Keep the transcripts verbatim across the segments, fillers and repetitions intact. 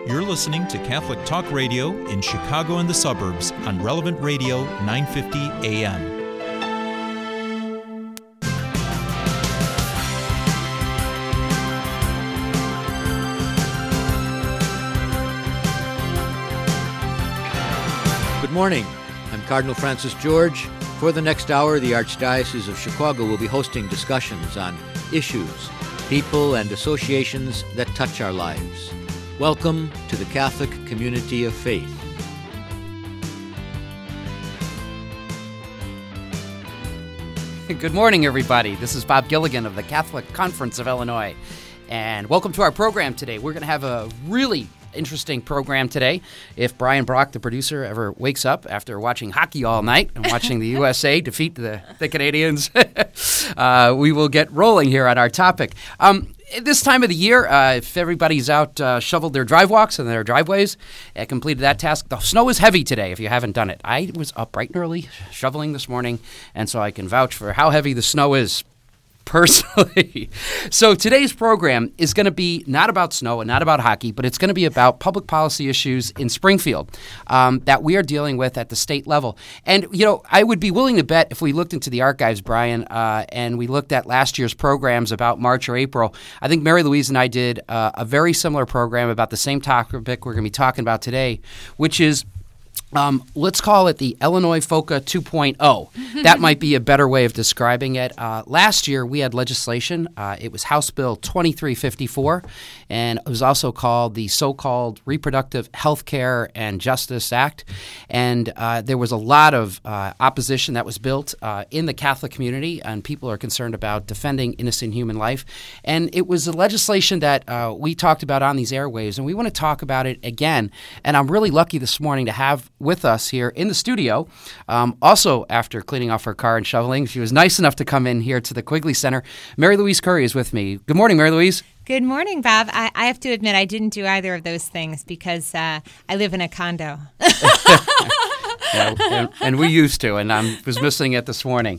You're listening to Catholic Talk Radio in Chicago and the suburbs on Relevant Radio nine fifty A M. Good morning. I'm Cardinal Francis George. For the next hour, the Archdiocese of Chicago will be hosting discussions on issues, people, and associations that touch our lives. Welcome to the Catholic Community of Faith. Good morning, everybody. This is Bob Gilligan of the Catholic Conference of Illinois, and welcome to our program today. We're going to have a really interesting program today. If Brian Brock, the producer, ever wakes up after watching hockey all night and watching the U S A defeat the, the Canadians, uh, we will get rolling here on our topic. Um, This time of the year, uh, if everybody's out uh, shoveled their drive walks and their driveways and completed that task, the snow is heavy today if you haven't done it. I was up bright and early shoveling this morning, and so I can vouch for how heavy the snow is personally. So today's program is going to be not about snow and not about hockey, but it's going to be about public policy issues in Springfield um, that we are dealing with at the state level. And, you know, I would be willing to bet if we looked into the archives, Brian, uh, and we looked at last year's programs about March or April, I think Mary Louise and I did uh, a very similar program about the same topic we're going to be talking about today, which is Um, let's call it the Illinois FOCA two point oh. That might be a better way of describing it. Uh, last year, we had legislation. Uh, it was House Bill twenty-three fifty-four, and it was also called the so-called Reproductive Health Care and Justice Act. And uh, there was a lot of uh, opposition that was built uh, in the Catholic community, and people are concerned about defending innocent human life. And it was a legislation that uh, we talked about on these airwaves, and we want to talk about it again. And I'm really lucky this morning to have with us here in the studio. Um, also, after cleaning off her car and shoveling, she was nice enough to come in here to the Quigley Center. Mary Louise Curry is with me. Good morning, Mary Louise. Good morning, Bob. I, I have to admit I didn't do either of those things because uh, I live in a condo. Yeah, and, and we used to, and I was missing it this morning.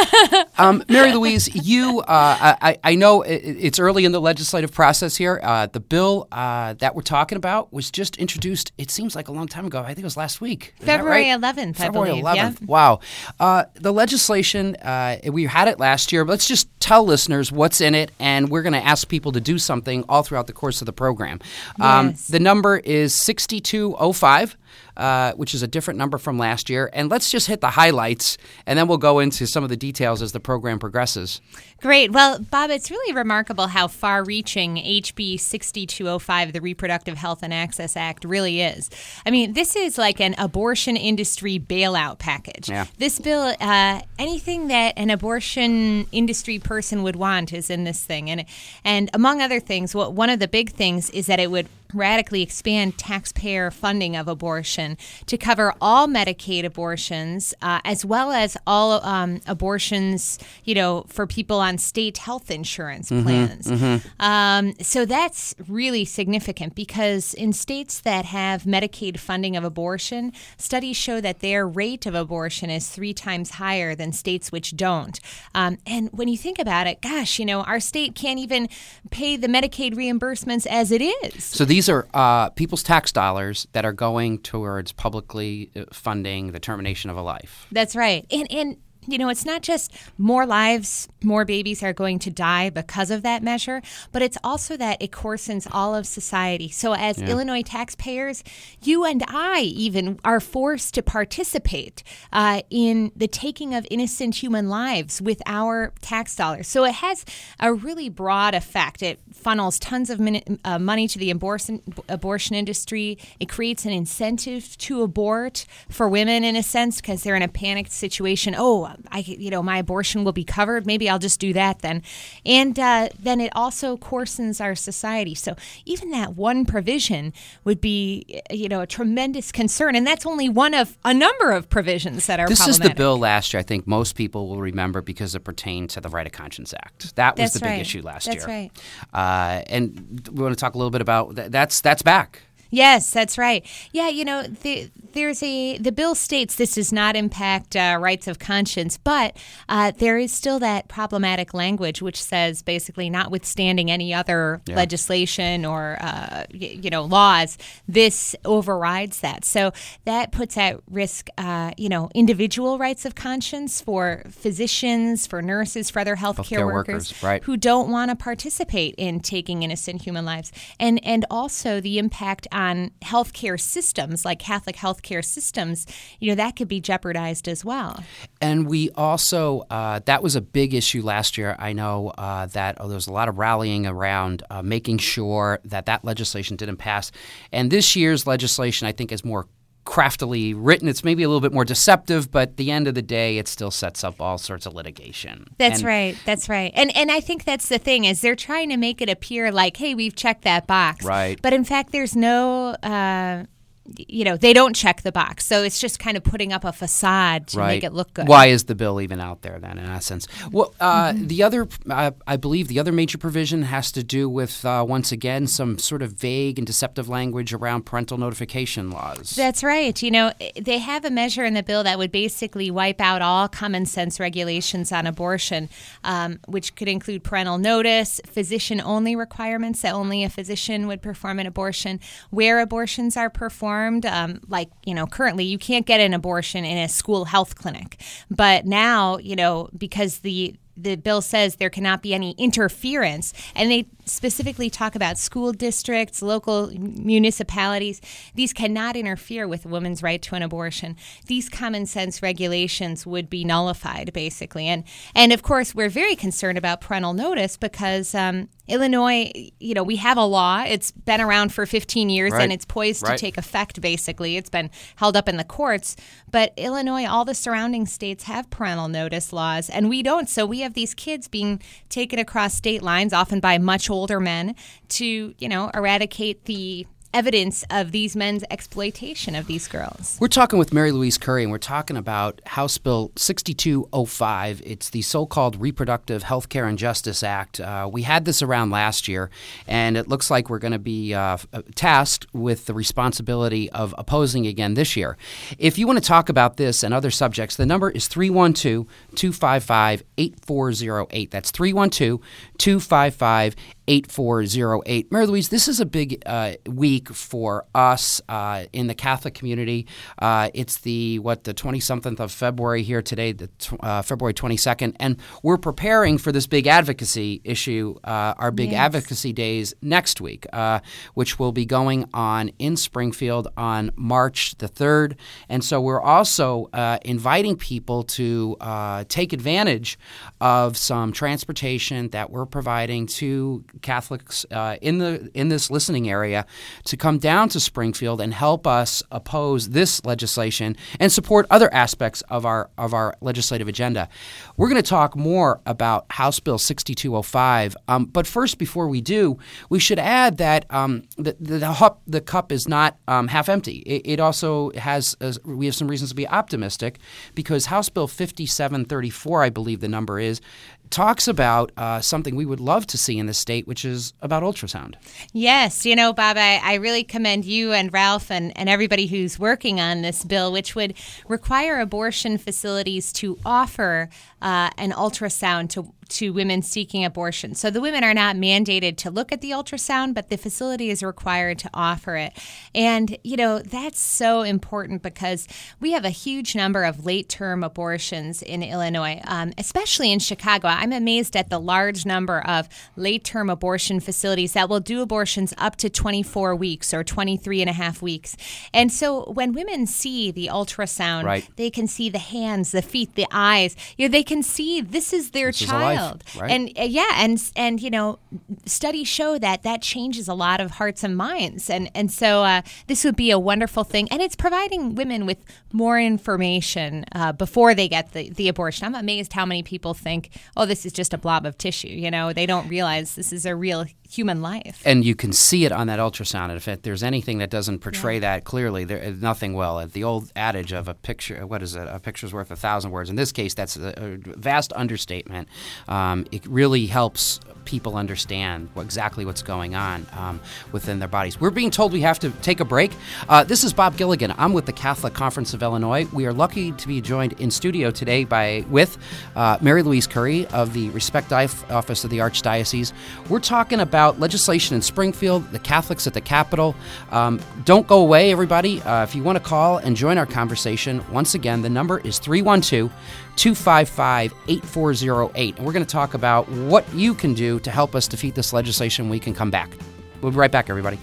Um, Mary Louise, you, uh, I, I know it's early in the legislative process here. Uh, the bill uh, that we're talking about was just introduced, it seems like a long time ago. I think it was last week. Is February that right? eleventh, I February believe. eleventh. Yeah. Wow. Uh, the legislation, uh, we had it last year. But let's just tell listeners what's in it, and we're going to ask people to do something all throughout the course of the program. Um, yes. The number is sixty-two oh five. Uh, which is a different number from last year. And let's just hit the highlights, and then we'll go into some of the details as the program progresses. Great. Well, Bob, it's really remarkable how far-reaching H B sixty-two oh five, the Reproductive Health and Access Act, really is. I mean, this is like an abortion industry bailout package. Yeah. This bill, uh, anything that an abortion industry person would want is in this thing. And, and among other things, what one of the big things is that it would radically expand taxpayer funding of abortion to cover all Medicaid abortions, uh, as well as all um, abortions, you know, for people on state health insurance plans. Mm-hmm, mm-hmm. Um, so that's really significant because in states that have Medicaid funding of abortion, studies show that their rate of abortion is three times higher than states which don't. Um, and when you think about it, gosh, you know, our state can't even pay the Medicaid reimbursements as it is. So these These are uh, people's tax dollars that are going towards publicly funding the termination of a life. That's right. And, and you know, it's not just more lives, more babies are going to die because of that measure, but it's also that it coarsens all of society. So as Yeah. Illinois taxpayers, you and I even are forced to participate uh, in the taking of innocent human lives with our tax dollars. So it has a really broad effect. It funnels tons of min- uh, money to the abortion, abortion industry. It creates an incentive to abort for women in a sense because they're in a panicked situation. Oh, I, you know, my abortion will be covered. Maybe I'll just do that then. And uh, then it also coarsens our society. So even that one provision would be, you know, a tremendous concern. And that's only one of a number of provisions that are This problematic. is the bill last year I think most people will remember because it pertained to the Right of Conscience Act. That was That's the big right. issue last That's year. right. Uh, and we want to talk a little bit about that. That's, that's back. Yes, that's right. Yeah, you know, the, there's a the bill states this does not impact uh, rights of conscience, but uh, there is still that problematic language which says basically, notwithstanding any other yeah. legislation or uh, y- you know laws, this overrides that. So that puts at risk, uh, you know, individual rights of conscience for physicians, for nurses, for other healthcare, healthcare workers, workers right. who don't want to participate in taking innocent human lives, and and also the impact on healthcare systems like Catholic healthcare systems, you know, that could be jeopardized as well. And we also, uh, that was a big issue last year. I know uh, that oh, there was a lot of rallying around uh, making sure that that legislation didn't pass. And this year's legislation, I think, is more craftily written. It's maybe a little bit more deceptive, but at the end of the day, it still sets up all sorts of litigation. That's and, right. That's right. And and I think that's the thing, is they're trying to make it appear like, hey, we've checked that box. Right. But in fact, there's no, uh, you know, they don't check the box. So it's just kind of putting up a facade to right. make it look good. Why is the bill even out there then, in essence? Well, uh, mm-hmm. the other, uh, I believe the other major provision has to do with, uh, once again, some sort of vague and deceptive language around parental notification laws. That's right. You know, they have a measure in the bill that would basically wipe out all common sense regulations on abortion, um, which could include parental notice, physician-only requirements that only a physician would perform an abortion, where abortions are performed. Um, like, you know, currently you can't get an abortion in a school health clinic. But now, you know, because the the bill says there cannot be any interference, and they specifically talk about school districts, local municipalities. These cannot interfere with a woman's right to an abortion. These common sense regulations would be nullified, basically. And, and of course, we're very concerned about parental notice because um, Illinois, you know, we have a law. It's been around for fifteen years, right. and it's poised right. to take effect, basically. It's been held up in the courts. But Illinois, all the surrounding states have parental notice laws, and we don't. So we have these kids being taken across state lines, often by much older men, to, you know, eradicate the evidence of these men's exploitation of these girls. We're talking with Mary Louise Curry, and we're talking about House Bill sixty-two oh five. It's the so-called Reproductive Health Care and Justice Act. Uh, we had this around last year, and it looks like we're going to be uh, tasked with the responsibility of opposing again this year. If you want to talk about this and other subjects, the number is three one two, two five five, eight four zero eight. That's three one two, two five five, eight four zero eight. Mary Louise, this is a big uh, week for us uh, in the Catholic community. Uh, it's the, what, the twenty-something of February here today, the uh, February twenty-second, and we're preparing for this big advocacy issue, uh, our big yes. advocacy days next week, uh, which will be going on in Springfield on March the third. And so we're also uh, inviting people to uh, take advantage of some transportation that we're providing to Catholics uh, in the in this listening area to come down to Springfield and help us oppose this legislation and support other aspects of our of our legislative agenda. We're going to talk more about House Bill sixty-two oh five, um, but first, before we do, we should add that um, the, the, the, cup, the cup is not um, half empty. It, it also has uh, we have some reasons to be optimistic because House Bill fifty-seven thirty-four, I believe the number is, talks about uh, something we would love to see in the state, which is about ultrasound. Yes. You know, Bob, I, I really commend you and Ralph and, and everybody who's working on this bill, which would require abortion facilities to offer uh, an ultrasound to to women seeking abortion. So the women are not mandated to look at the ultrasound, but the facility is required to offer it. And, you know, that's so important because we have a huge number of late-term abortions in Illinois, um, especially in Chicago. I'm amazed at the large number of late-term abortion facilities that will do abortions up to twenty-four weeks or twenty-three and a half weeks. And so when women see the ultrasound, right. they can see the hands, the feet, the eyes. You know, they can see this is their this child. Is a life, right? And uh, yeah, and and you know, studies show that that changes a lot of hearts and minds. And and so uh, this would be a wonderful thing. And it's providing women with more information uh, before they get the, the abortion. I'm amazed how many people think, oh, this is just a blob of tissue. You know, they don't realize this is a real human life. And you can see it on that ultrasound. And if there's anything that doesn't portray yeah. that clearly, there nothing will. The old adage of a picture, what is it? A picture's worth a thousand words. In this case, that's a, a vast understatement. Um, it really helps people understand what, exactly what's going on um, within their bodies. We're being told we have to take a break. Uh, this is Bob Gilligan. I'm with the Catholic Conference of Illinois. We are lucky to be joined in studio today by with uh, Mary Louise Curry of the Respect Life Office of the Archdiocese. We're talking about legislation in Springfield, the Catholics at the Capitol. Um, don't go away, everybody. Uh, if you want to call and join our conversation, once again, the number is three one two, two five five, eight four zero eight. And we're going to talk about what you can do to help us defeat this legislation. We can come back. We'll be right back, everybody.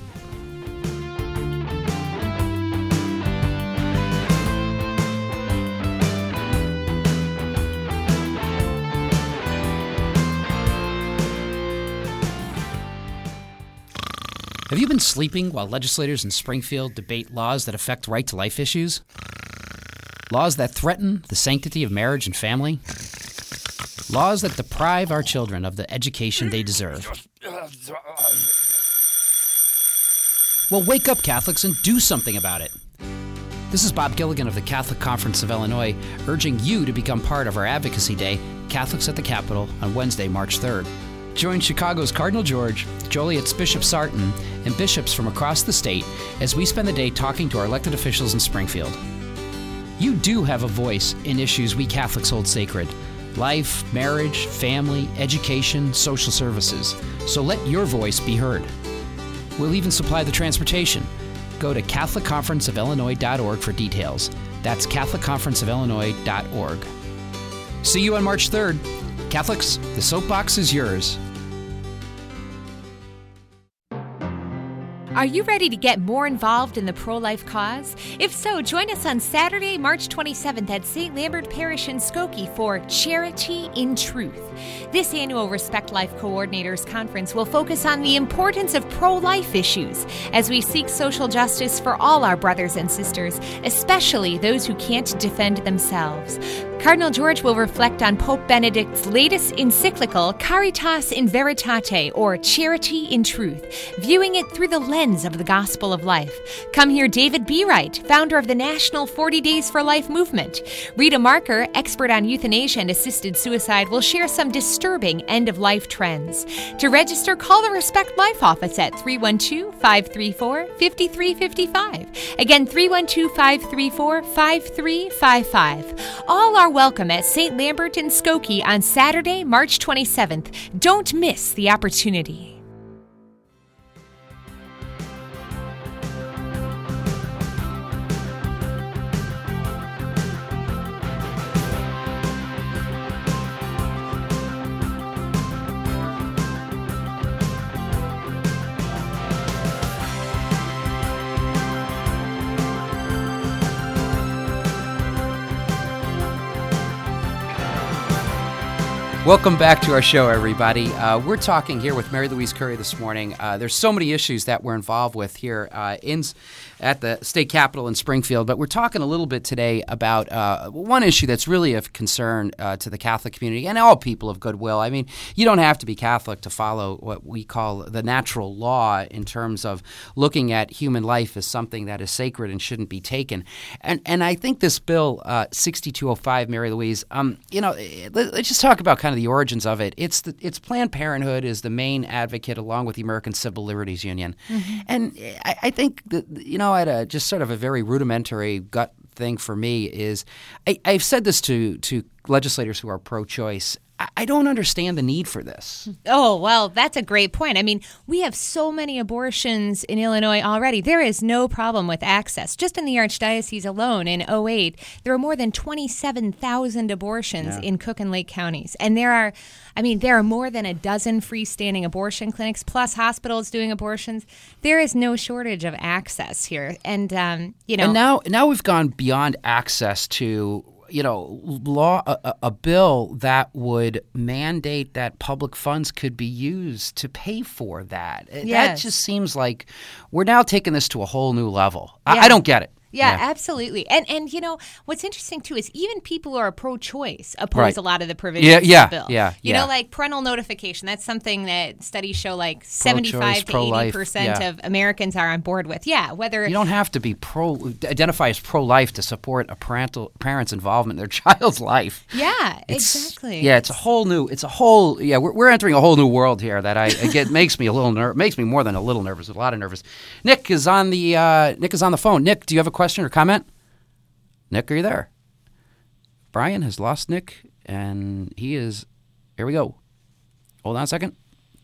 Have you been sleeping while legislators in Springfield debate laws that affect right-to-life issues? Laws that threaten the sanctity of marriage and family? Laws that deprive our children of the education they deserve? Well, wake up, Catholics, and do something about it. This is Bob Gilligan of the Catholic Conference of Illinois, urging you to become part of our Advocacy Day, Catholics at the Capitol, on Wednesday, March third. Join Chicago's Cardinal George, Joliet's Bishop Sarton, and bishops from across the state as we spend the day talking to our elected officials in Springfield. You do have a voice in issues we Catholics hold sacred: life, marriage, family, education, social services. So let your voice be heard. We'll even supply the transportation. Go to catholic conference of illinois dot org for details. That's catholic conference of illinois dot org. See you on March third. Catholics, the soapbox is yours. Are you ready to get more involved in the pro-life cause? If so, join us on Saturday, March twenty-seventh at Saint Lambert Parish in Skokie for Charity in Truth. This annual Respect Life Coordinators Conference will focus on the importance of pro-life issues as we seek social justice for all our brothers and sisters, especially those who can't defend themselves. Cardinal George will reflect on Pope Benedict's latest encyclical, Caritas in Veritate, or Charity in Truth, viewing it through the lens of the Gospel of Life. Come hear David B. Wright, founder of the National forty Days for Life movement. Rita Marker, expert on euthanasia and assisted suicide, will share some disturbing end-of-life trends. To register, call the Respect Life office at three one two, five three four, five three five five. Again, three one two, five three four, five three five five. All are welcome at Saint Lambert in Skokie on Saturday, March twenty-seventh. Don't miss the opportunity. Welcome back to our show, everybody. Uh, we're talking here with Mary Louise Curry this morning. Uh, there's so many issues that we're involved with here uh, in at the state capitol in Springfield, but we're talking a little bit today about uh, one issue that's really of concern uh, to the Catholic community and all people of goodwill. I mean, you don't have to be Catholic to follow what we call the natural law in terms of looking at human life as something that is sacred and shouldn't be taken. And and I think this bill, uh, sixty-two oh five, Mary Louise, um, you know, let's just talk about kind of the origins of it. It's the, it's Planned Parenthood is the main advocate along with the American Civil Liberties Union. Mm-hmm. And I, I think that, you know, at a just sort of a very rudimentary gut thing for me is I, I've said this to, to legislators who are pro-choice. I don't understand the need for this. Oh, well, that's a great point. I mean, we have so many abortions in Illinois already. There is no problem with access. Just in the Archdiocese alone in oh eight, there were more than twenty-seven thousand abortions yeah. in Cook and Lake counties. And there are, I mean, there are more than a dozen freestanding abortion clinics, plus hospitals doing abortions. There is no shortage of access here. And, um, you know. And now, now we've gone beyond access to you know, law a, a bill that would mandate that public funds could be used to pay for that. Yes. That just seems like we're now taking this to a whole new level. I, yeah. I don't get it. Yeah, Yeah. absolutely. And and you know what's interesting too is even people who are pro-choice oppose Right. a lot of the provisions Yeah, yeah, of the bill. yeah, You yeah. know, like parental notification. That's something that studies show like seventy-five to pro-life, eighty percent yeah. of Americans are on board with. Yeah, whether You don't have to be pro identify as pro-life to support a parental parent's involvement in their child's life. yeah, It's- exactly. Yeah, it's a whole new. It's a whole. Yeah, we're, we're entering a whole new world here that I it makes me a little ner- makes me more than a little nervous. A lot of nervous. Nick is on the uh, Nick is on the phone. Nick, do you have a question or comment? Nick, are you there? Brian has lost Nick, and he is. Here we go. Hold on a second.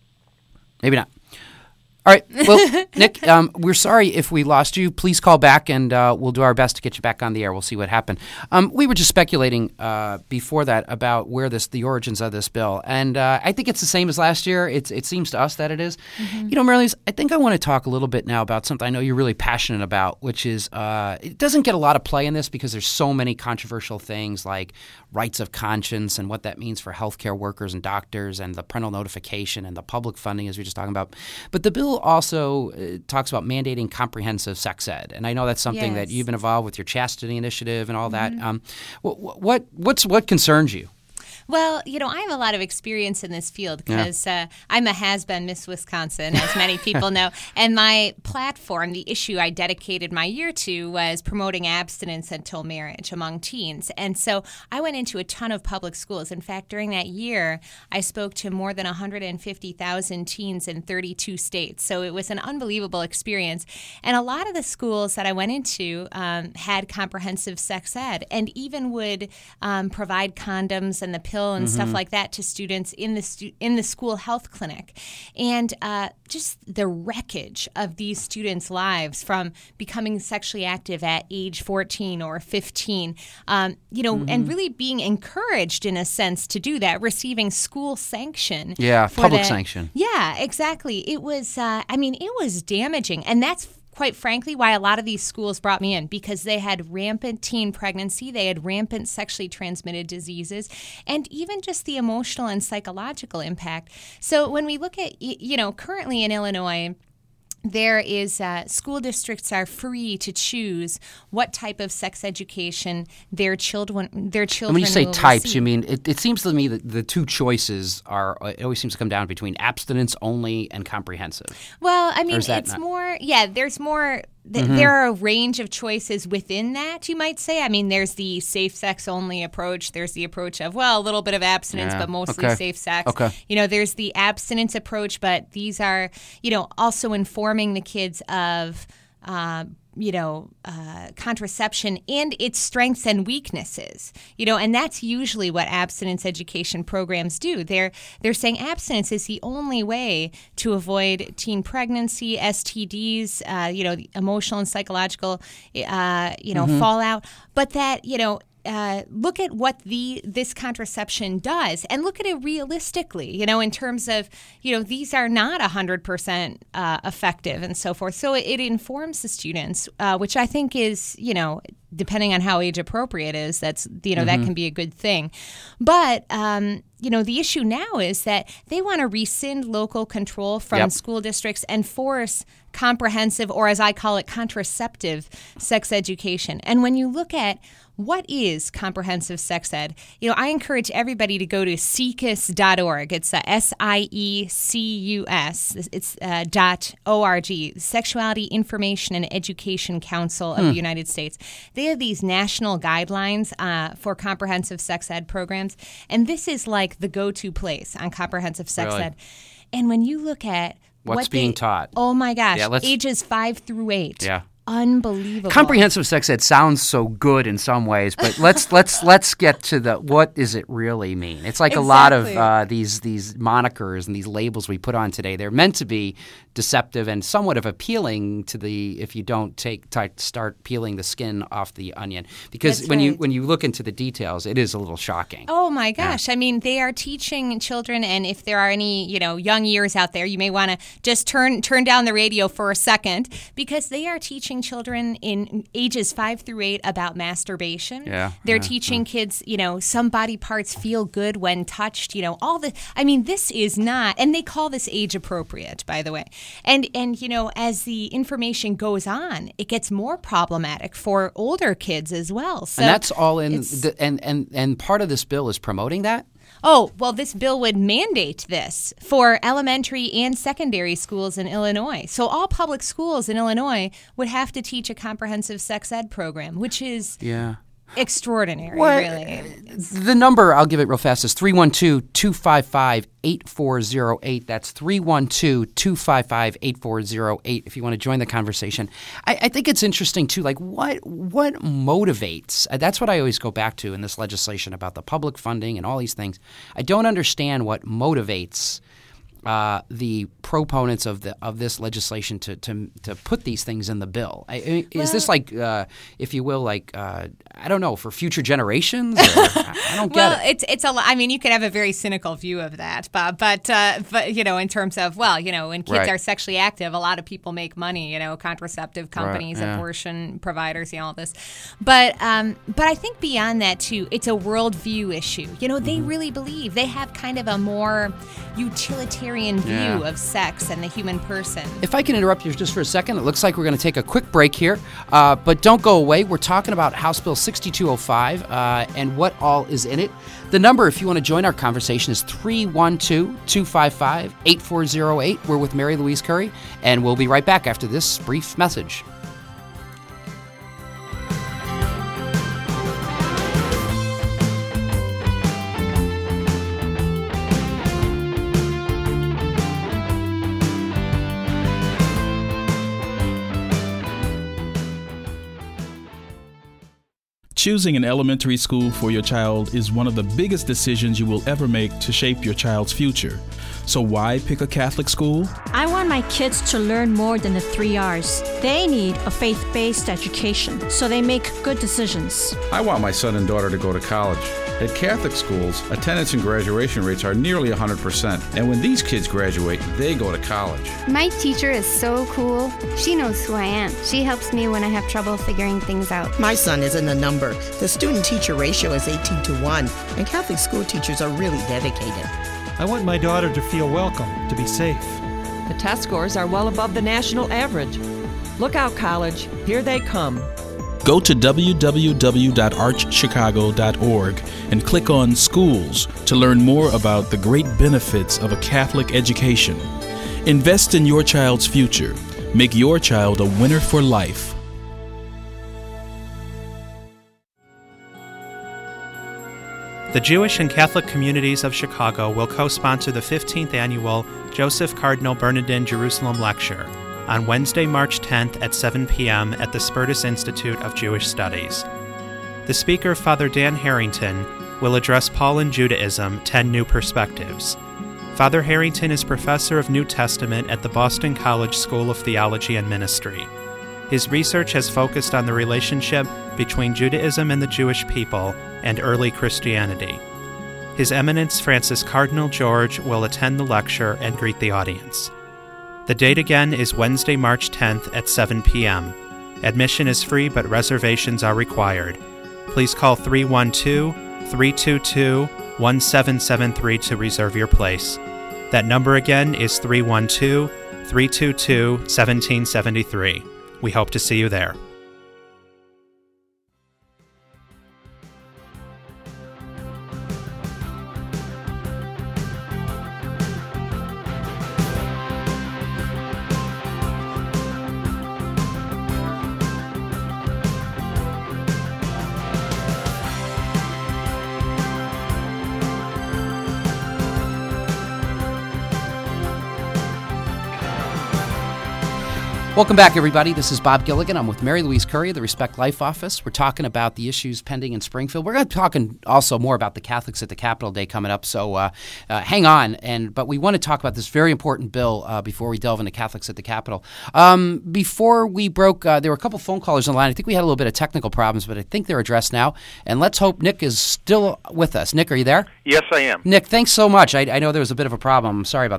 Maybe not. All right. Well, Nick, um, we're sorry if we lost you. Please call back, and uh, we'll do our best to get you back on the air. We'll see what happened. Um, we were just speculating uh, before that about where this, the origins of this bill, and uh, I think it's the same as last year. It's, it seems to us that it is. Mm-hmm. You know, Marlies, I think I want to talk a little bit now about something I know you're really passionate about, which is uh, it doesn't get a lot of play in this because there's so many controversial things like rights of conscience and what that means for healthcare workers and doctors, and the parental notification and the public funding, as we were just talking about. But the bill also uh, talks about mandating comprehensive sex ed, and I know that's something Yes. that you've been involved with your chastity initiative and all that. Um, what, what what's what concerns you? Well, you know, I have a lot of experience in this field because uh, I'm a has-been Miss Wisconsin, as many people know. And my platform, the issue I dedicated my year to, was promoting abstinence until marriage among teens. And so I went into a ton of public schools. In fact, during that year, I spoke to more than one hundred fifty thousand teens in thirty-two states. So it was an unbelievable experience. And a lot of the schools that I went into um, had comprehensive sex ed and even would um, provide condoms and the pill and mm-hmm. stuff like that to students in the stu- in the school health clinic. And uh, just the wreckage of these students' lives from becoming sexually active at age fourteen or fifteen, um, you know, mm-hmm. and really being encouraged in a sense to do that, receiving school sanction. Yeah, for public that. sanction. Yeah, exactly. It was, uh, I mean, it was damaging. And that's quite frankly, why a lot of these schools brought me in, because they had rampant teen pregnancy, they had rampant sexually transmitted diseases, and even just the emotional and psychological impact. So when we look at, you know, currently in Illinois, there is uh, school districts are free to choose what type of sex education their children their children. And when you say will types, receive. you mean it, it seems to me that the two choices are. It always seems to come down between abstinence only and comprehensive. Well, I mean, is that it's not- more. Yeah, there's more. Th- Mm-hmm. There are a range of choices within that, you might say. I mean, there's the safe sex only approach. There's the approach of, well, a little bit of abstinence, Yeah, but mostly okay. safe sex. Okay. You know, there's the abstinence approach, but these are, you know, also informing the kids of, uh, you know, uh, contraception and its strengths and weaknesses, you know, and that's usually what abstinence education programs do. They're they're saying abstinence is the only way to avoid teen pregnancy, S T Ds, uh, you know, the emotional and psychological, uh, you know, Mm-hmm. fallout, but that, you know, Uh, look at what the this contraception does, and look at it realistically. You know, in terms of, you know, these are not a hundred percent effective and so forth. So it, it informs the students, uh, which I think is, you know, depending on how age appropriate it is, that's, you know, Mm-hmm. that can be a good thing. But um, you know, the issue now is that they want to rescind local control from Yep. school districts and force comprehensive, or as I call it, contraceptive sex education. And when you look at what is comprehensive sex ed, you know, I encourage everybody to go to S I E C U S dot org. It's uh, S I E C U S. It's uh, dot O R G, Sexuality Information and Education Council of the United States. They have these national guidelines uh, for comprehensive sex ed programs, and this is like the go-to place on comprehensive sex Really? ed. And when you look at What's what being they- taught? Oh my gosh, Yeah, let's- ages five through eight. Yeah. Unbelievable. Comprehensive sex ed sounds so good in some ways, but let's let's let's get to the what does it really mean? It's like a lot of Exactly. uh, these these monikers and these labels we put on today. They're meant to be deceptive and somewhat of appealing to the if you don't take t- start peeling the skin off the onion. Because That's when you right. when you look into the details, it is a little shocking. Oh my gosh. I mean, they are teaching children, and if there are any, you know, young ears out there, you may want to just turn turn down the radio for a second, because they are teaching teaching children in ages five through eight about masturbation. Yeah, They're yeah, teaching yeah. kids, you know, some body parts feel good when touched, you know, all the, I mean, this is not, and they call this age appropriate, by the way. And, and you know, as the information goes on, it gets more problematic for older kids as well. So and that's all in, the, and, and, and part of this bill is promoting that? Oh, well, this bill would mandate this for elementary and secondary schools in Illinois. So all public schools in Illinois would have to teach a comprehensive sex ed program, which is yeah. extraordinary, well, really. The number, I'll give it real fast, is three one two, two five five, eight four zero eight. That's three one two, two five five, eight four zero eight if you want to join the conversation. I, I think it's interesting, too, like what what motivates, uh, that's what I always go back to in this legislation about the public funding and all these things. I don't understand what motivates Uh, the proponents of the of this legislation to to to put these things in the bill. I, I mean, well, is this like, uh, if you will, like uh, I don't know, for future generations? Or, I, I don't well, get it. it's it's a. I mean, you could have a very cynical view of that, Bob. But uh, but you know, in terms of well, you know, when kids right. are sexually active, a lot of people make money. You know, contraceptive companies, right, yeah. abortion providers, you know, all this. But um, but I think beyond that too, it's a worldview issue. You know, they mm-hmm. really believe they have kind of a more utilitarian view yeah. of sex and the human person. If I can interrupt you just for a second, it looks like we're going to take a quick break here, uh, but don't go away. We're talking about House Bill sixty-two oh five uh, and what all is in it. The number, if you want to join our conversation, is three one two, two five five, eight four zero eight. We're with Mary Louise Curry, and we'll be right back after this brief message. Choosing an elementary school for your child is one of the biggest decisions you will ever make to shape your child's future. So why pick a Catholic school? I want my kids to learn more than the three R's. They need a faith-based education, so they make good decisions. I want my son and daughter to go to college. At Catholic schools, attendance and graduation rates are nearly one hundred percent. And when these kids graduate, they go to college. My teacher is so cool. She knows who I am. She helps me when I have trouble figuring things out. My son isn't a number. The student-teacher ratio is eighteen to one, and Catholic school teachers are really dedicated. I want my daughter to feel welcome, to be safe. The test scores are well above the national average. Look out, college. Here they come. Go to w w w dot arch chicago dot org and click on Schools to learn more about the great benefits of a Catholic education. Invest in your child's future. Make your child a winner for life. The Jewish and Catholic communities of Chicago will co-sponsor the fifteenth annual Joseph Cardinal Bernardin Jerusalem Lecture on Wednesday, March tenth at seven p.m. at the Spertus Institute of Jewish Studies. The speaker, Father Dan Harrington, will address Paul and Judaism, ten New Perspectives. Father Harrington is professor of New Testament at the Boston College School of Theology and Ministry. His research has focused on the relationship between Judaism and the Jewish people and early Christianity. His Eminence Francis Cardinal George will attend the lecture and greet the audience. The date again is Wednesday, March tenth at seven p.m. Admission is free, but reservations are required. Please call three one two, three two two, one seven seven three to reserve your place. That number again is three one two, three two two, one seven seven three. We hope to see you there. Welcome back, everybody. This is Bob Gilligan. I'm with Mary Louise Curry of the Respect Life Office. We're talking about the issues pending in Springfield. We're going to be talking also more about the Catholics at the Capitol Day coming up, so uh, uh, hang on. And But we want to talk about this very important bill uh, before we delve into Catholics at the Capitol. Um, before we broke, uh, there were a couple phone callers on the line. I think we had a little bit of technical problems, but I think they're addressed now. And let's hope Nick is still with us. Nick, are you there? Yes, I am. Nick, thanks so much. I, I know there was a bit of a problem. I'm sorry about that.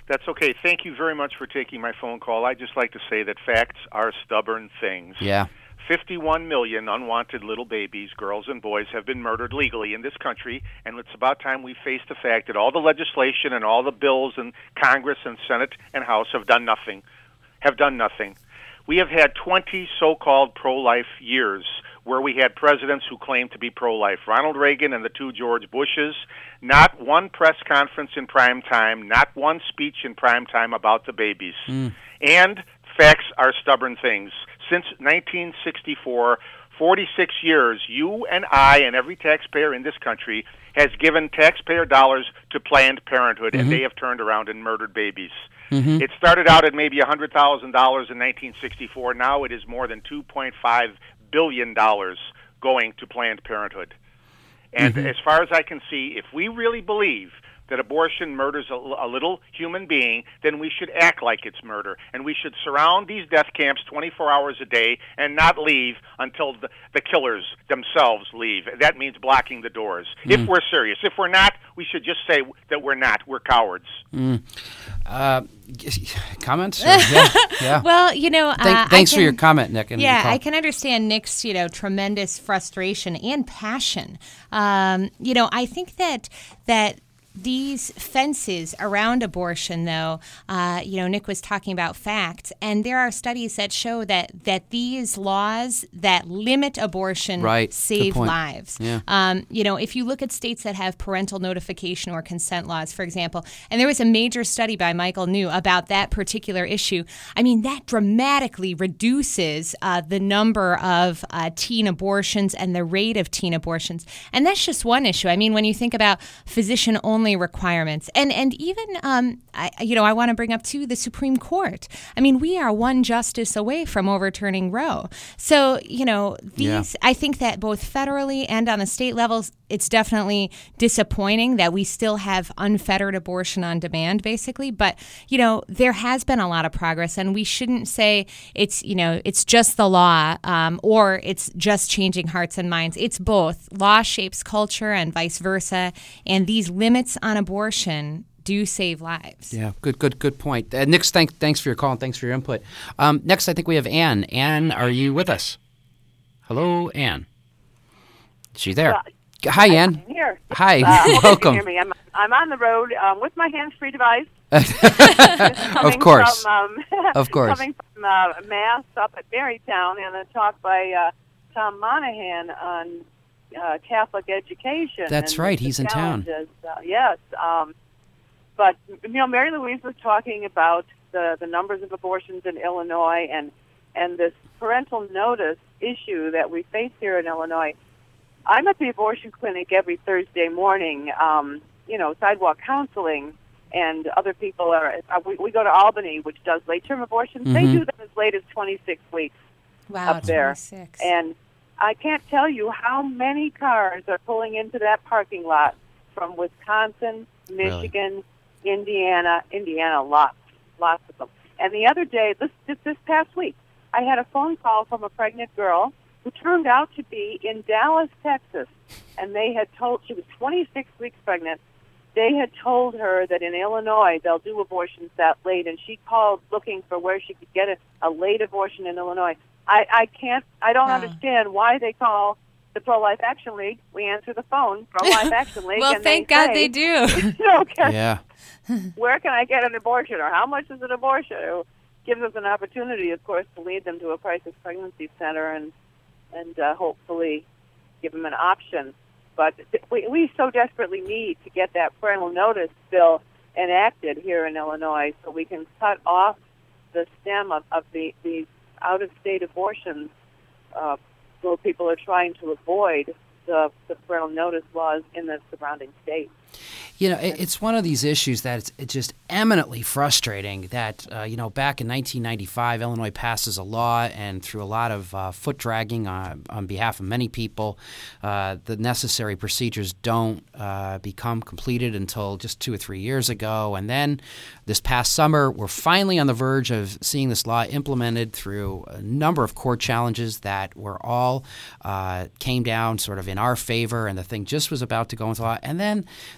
That's okay. Thank you very much for taking my phone call. I'd just like to say that facts are stubborn things. Yeah. fifty-one million unwanted little babies, girls and boys, have been murdered legally in this country, and it's about time we face the fact that all the legislation and all the bills in Congress and Senate and House have done nothing, have done nothing. We have had twenty so-called pro-life years where we had presidents who claimed to be pro-life. Ronald Reagan and the two George Bushes. Not one press conference in prime time, not one speech in prime time about the babies. Mm. And facts are stubborn things. Since nineteen sixty-four, forty-six years, you and I and every taxpayer in this country has given taxpayer dollars to Planned Parenthood, mm-hmm. and they have turned around and murdered babies. Mm-hmm. It started out at maybe one hundred thousand dollars in nineteen sixty-four. Now it is more than two point five billion dollars going to Planned Parenthood. And mm-hmm. as far as I can see, if we really believe that abortion murders a, a little human being, then we should act like it's murder. And we should surround these death camps twenty-four hours a day and not leave until the, the killers themselves leave. That means blocking the doors. Mm. If we're serious. If we're not, we should just say that we're not. We're cowards. Mm. Uh, comments? yeah, yeah. Well, you know, uh, Thank, thanks can, for your comment, Nick. And yeah, I can understand Nick's, you know, tremendous frustration and passion. Um, you know, I think that that. These fences around abortion, though, uh, you know, Nick was talking about facts, and there are studies that show that, that these laws that limit abortion right. save lives. Yeah. Um, you know, if you look at states that have parental notification or consent laws, for example, and there was a major study by Michael New about that particular issue, I mean, that dramatically reduces uh, the number of uh, teen abortions and the rate of teen abortions. And that's just one issue. I mean, when you think about physician-only requirements. And and even, um, I, you know, I want to bring up, too, the Supreme Court. I mean, we are one justice away from overturning Roe. So, you know, these, yeah. I think that both federally and on the state levels, it's definitely disappointing that we still have unfettered abortion on demand, basically. But, you know, there has been a lot of progress, and we shouldn't say it's, you know, it's just the law um, or it's just changing hearts and minds. It's both. Law shapes culture and vice versa. And these limits on abortion do save lives. Yeah, good, good, good point. Uh, Nick, thank, thanks for your call and thanks for your input. Um, next, I think we have Ann. Ann, are you with us? Hello, Ann. Is she there? Uh, Hi, Ann. I'm here. Hi, uh, welcome. You can hear me. I'm, I'm on the road um, with my hands-free device. Of course. From, um, of course. Coming from uh, Mass up at Marytown, and a talk by uh, Tom Monahan on uh, Catholic education. That's right. He's in town. Uh, yes. Um, but, you know, Mary Louise was talking about the, the numbers of abortions in Illinois and, and this parental notice issue that we face here in Illinois. I'm at the abortion clinic every Thursday morning, um, you know, sidewalk counseling, and other people are, uh, we, we go to Albany, which does late-term abortions. Mm-hmm. They do them as late as twenty-six weeks wow, up there. twenty-six. And I can't tell you how many cars are pulling into that parking lot from Wisconsin, Michigan, really? Indiana, Indiana, lots, lots of them. And the other day, this, this, this past week, I had a phone call from a pregnant girl who turned out to be in Dallas, Texas, and they had told, she was twenty-six weeks pregnant, they had told her that in Illinois they'll do abortions that late, and she called looking for where she could get a, a late abortion in Illinois. I, I can't, I don't wow. understand why they call the Pro-Life Action League. We answer the phone, Pro-Life Action League. Well, and thank they God say, they do. okay, yeah. Where can I get an abortion, or how much is an abortion? It gives us an opportunity, of course, to lead them to a crisis pregnancy center and and uh, hopefully give them an option. But we, we so desperately need to get that parental notice bill enacted here in Illinois so we can cut off the stem of, of the, these out-of-state abortions uh, where people are trying to avoid the, the parental notice laws in the surrounding states. You know, it, it's one of these issues that it's, it's just eminently frustrating that, uh, you know, back in nineteen ninety-five, Illinois passes a law, and through a lot of uh, foot dragging on, on behalf of many people, uh, the necessary procedures don't uh, become completed until just two or three years ago. And then this past summer, we're finally on the verge of seeing this law implemented through a number of court challenges that were all uh, came down sort of in our favor, and the thing just was about to go into law. And then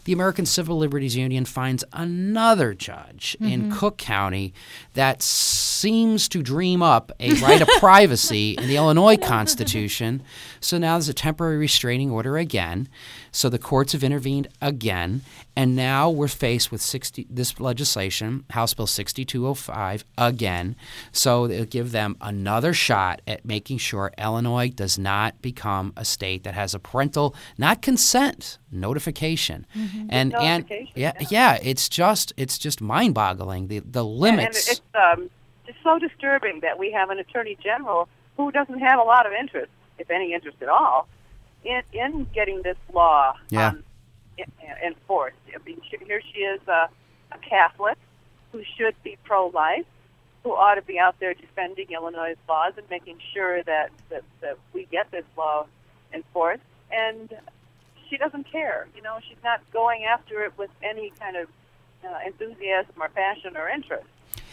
the American Civil Liberties Union finds another judge mm-hmm. in Cook County that seems to dream up a right of privacy in the Illinois Constitution. So now there's a temporary restraining order again. So the courts have intervened again, and now we're faced with sixty this legislation, House Bill sixty-two oh five, again. So it'll give them another shot at making sure Illinois does not become a state that has a parental, not consent, notification. Mm-hmm. And and yeah, yeah, yeah, it's just it's just mind-boggling the the limits. And, and it's um, it's so disturbing that we have an attorney general who doesn't have a lot of interest, if any interest at all, in in getting this law yeah. um, in, enforced. I mean, she, here she is, uh, a Catholic who should be pro-life, who ought to be out there defending Illinois' laws and making sure that, that, that we get this law enforced. And she doesn't care. You know, she's not going after it with any kind of uh, enthusiasm or passion or interest.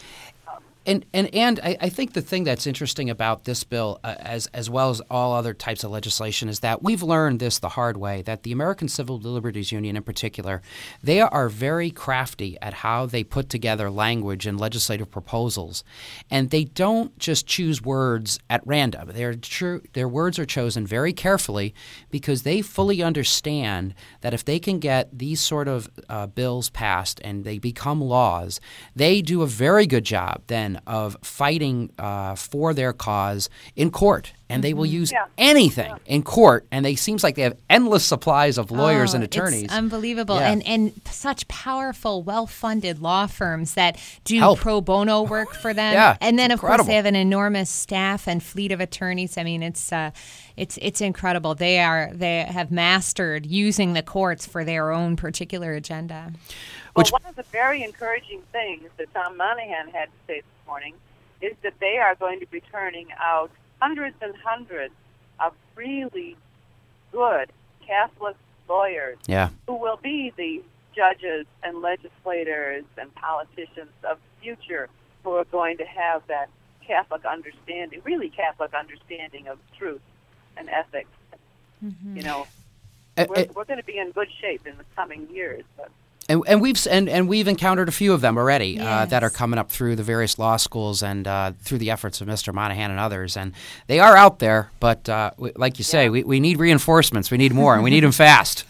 Um, And and and I, I think the thing that's interesting about this bill, uh, as as well as all other types of legislation, is that we've learned this the hard way. That the American Civil Liberties Union, in particular, they are very crafty at how they put together language and legislative proposals, and they don't just choose words at random. Their tr- their words are chosen very carefully because they fully understand that if they can get these sort of uh, bills passed and they become laws, they do a very good job then of fighting uh, for their cause in court. And they will use yeah. anything yeah. in court. And they seems like they have endless supplies of lawyers oh, and attorneys. It's unbelievable. Yeah. And and such powerful, well-funded law firms that do Help. pro bono work for them. yeah, and then, of incredible. course, they have an enormous staff and fleet of attorneys. I mean, it's uh, it's it's incredible. They are they have mastered using the courts for their own particular agenda. Well, one of the very encouraging things that Tom Monahan had to say this morning is that they are going to be turning out hundreds and hundreds of really good Catholic lawyers yeah. who will be the judges and legislators and politicians of the future who are going to have that Catholic understanding, really Catholic understanding of truth and ethics. Mm-hmm. You know, uh, we're, uh, we're going to be in good shape in the coming years. But And, and we've and, and we've encountered a few of them already yes. uh, that are coming up through the various law schools and uh, through the efforts of Mister Monahan and others. And they are out there, but uh, we, like you say, yeah. we, we need reinforcements. We need more, and we need them fast.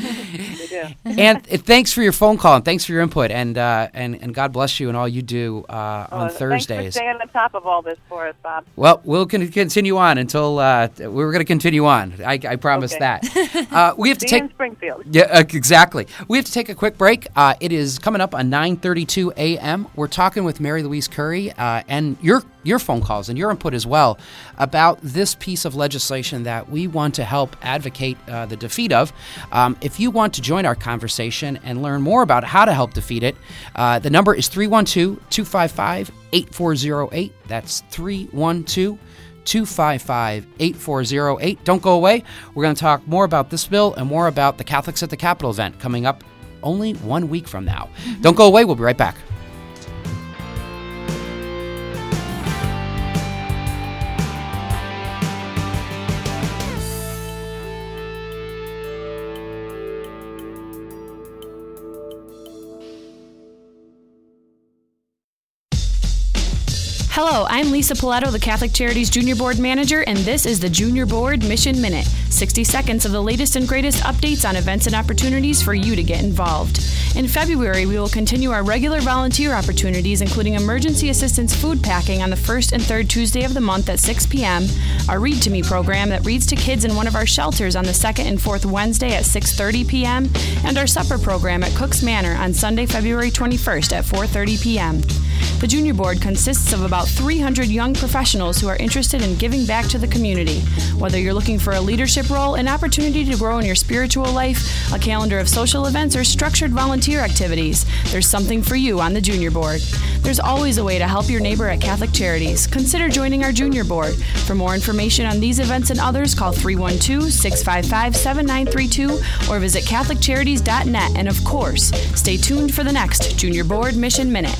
And uh, thanks for your phone call, and thanks for your input, and uh, and, and God bless you and all you do uh, on uh, Thursdays. Thanks for staying on top of all this for us, Bob. Well, we'll con- continue on until uh, we're going to continue on. I, I promise okay. that. Uh, we have to See take you in Springfield. Yeah, uh, exactly. We have to take a quick break. Uh, it is coming up on nine thirty-two a.m. We're talking with Mary Louise Curry uh, and your your phone calls and your input as well about this piece of legislation that we want to help advocate uh, the defeat of. Um, if you want to join our conversation and learn more about how to help defeat it, uh, the number is three one two, two five five, eight four zero eight. That's three one two, two five five, eight four zero eight. Don't go away. We're going to talk more about this bill and more about the Catholics at the Capitol event coming up only one week from now. Mm-hmm. Don't go away. We'll be right back. Hello, I'm Lisa Paletto, the Catholic Charities Junior Board Manager, and this is the Junior Board Mission Minute. sixty seconds of the latest and greatest updates on events and opportunities for you to get involved. In February, we will continue our regular volunteer opportunities, including emergency assistance food packing on the first and third Tuesday of the month at six p.m., our Read to Me program that reads to kids in one of our shelters on the second and fourth Wednesday at six thirty p.m., and our supper program at Cook's Manor on Sunday, February twenty-first at four thirty p.m. The Junior Board consists of about three hundred young professionals who are interested in giving back to the community. Whether you're looking for a leadership role, an opportunity to grow in your spiritual life, a calendar of social events, or structured volunteer activities, there's something for you on the Junior Board. There's always a way to help your neighbor at Catholic Charities. Consider joining our Junior Board. For more information on these events and others, call three one two, six five five, seven nine three two or visit catholic charities dot net. And of course, stay tuned for the next Junior Board Mission Minute.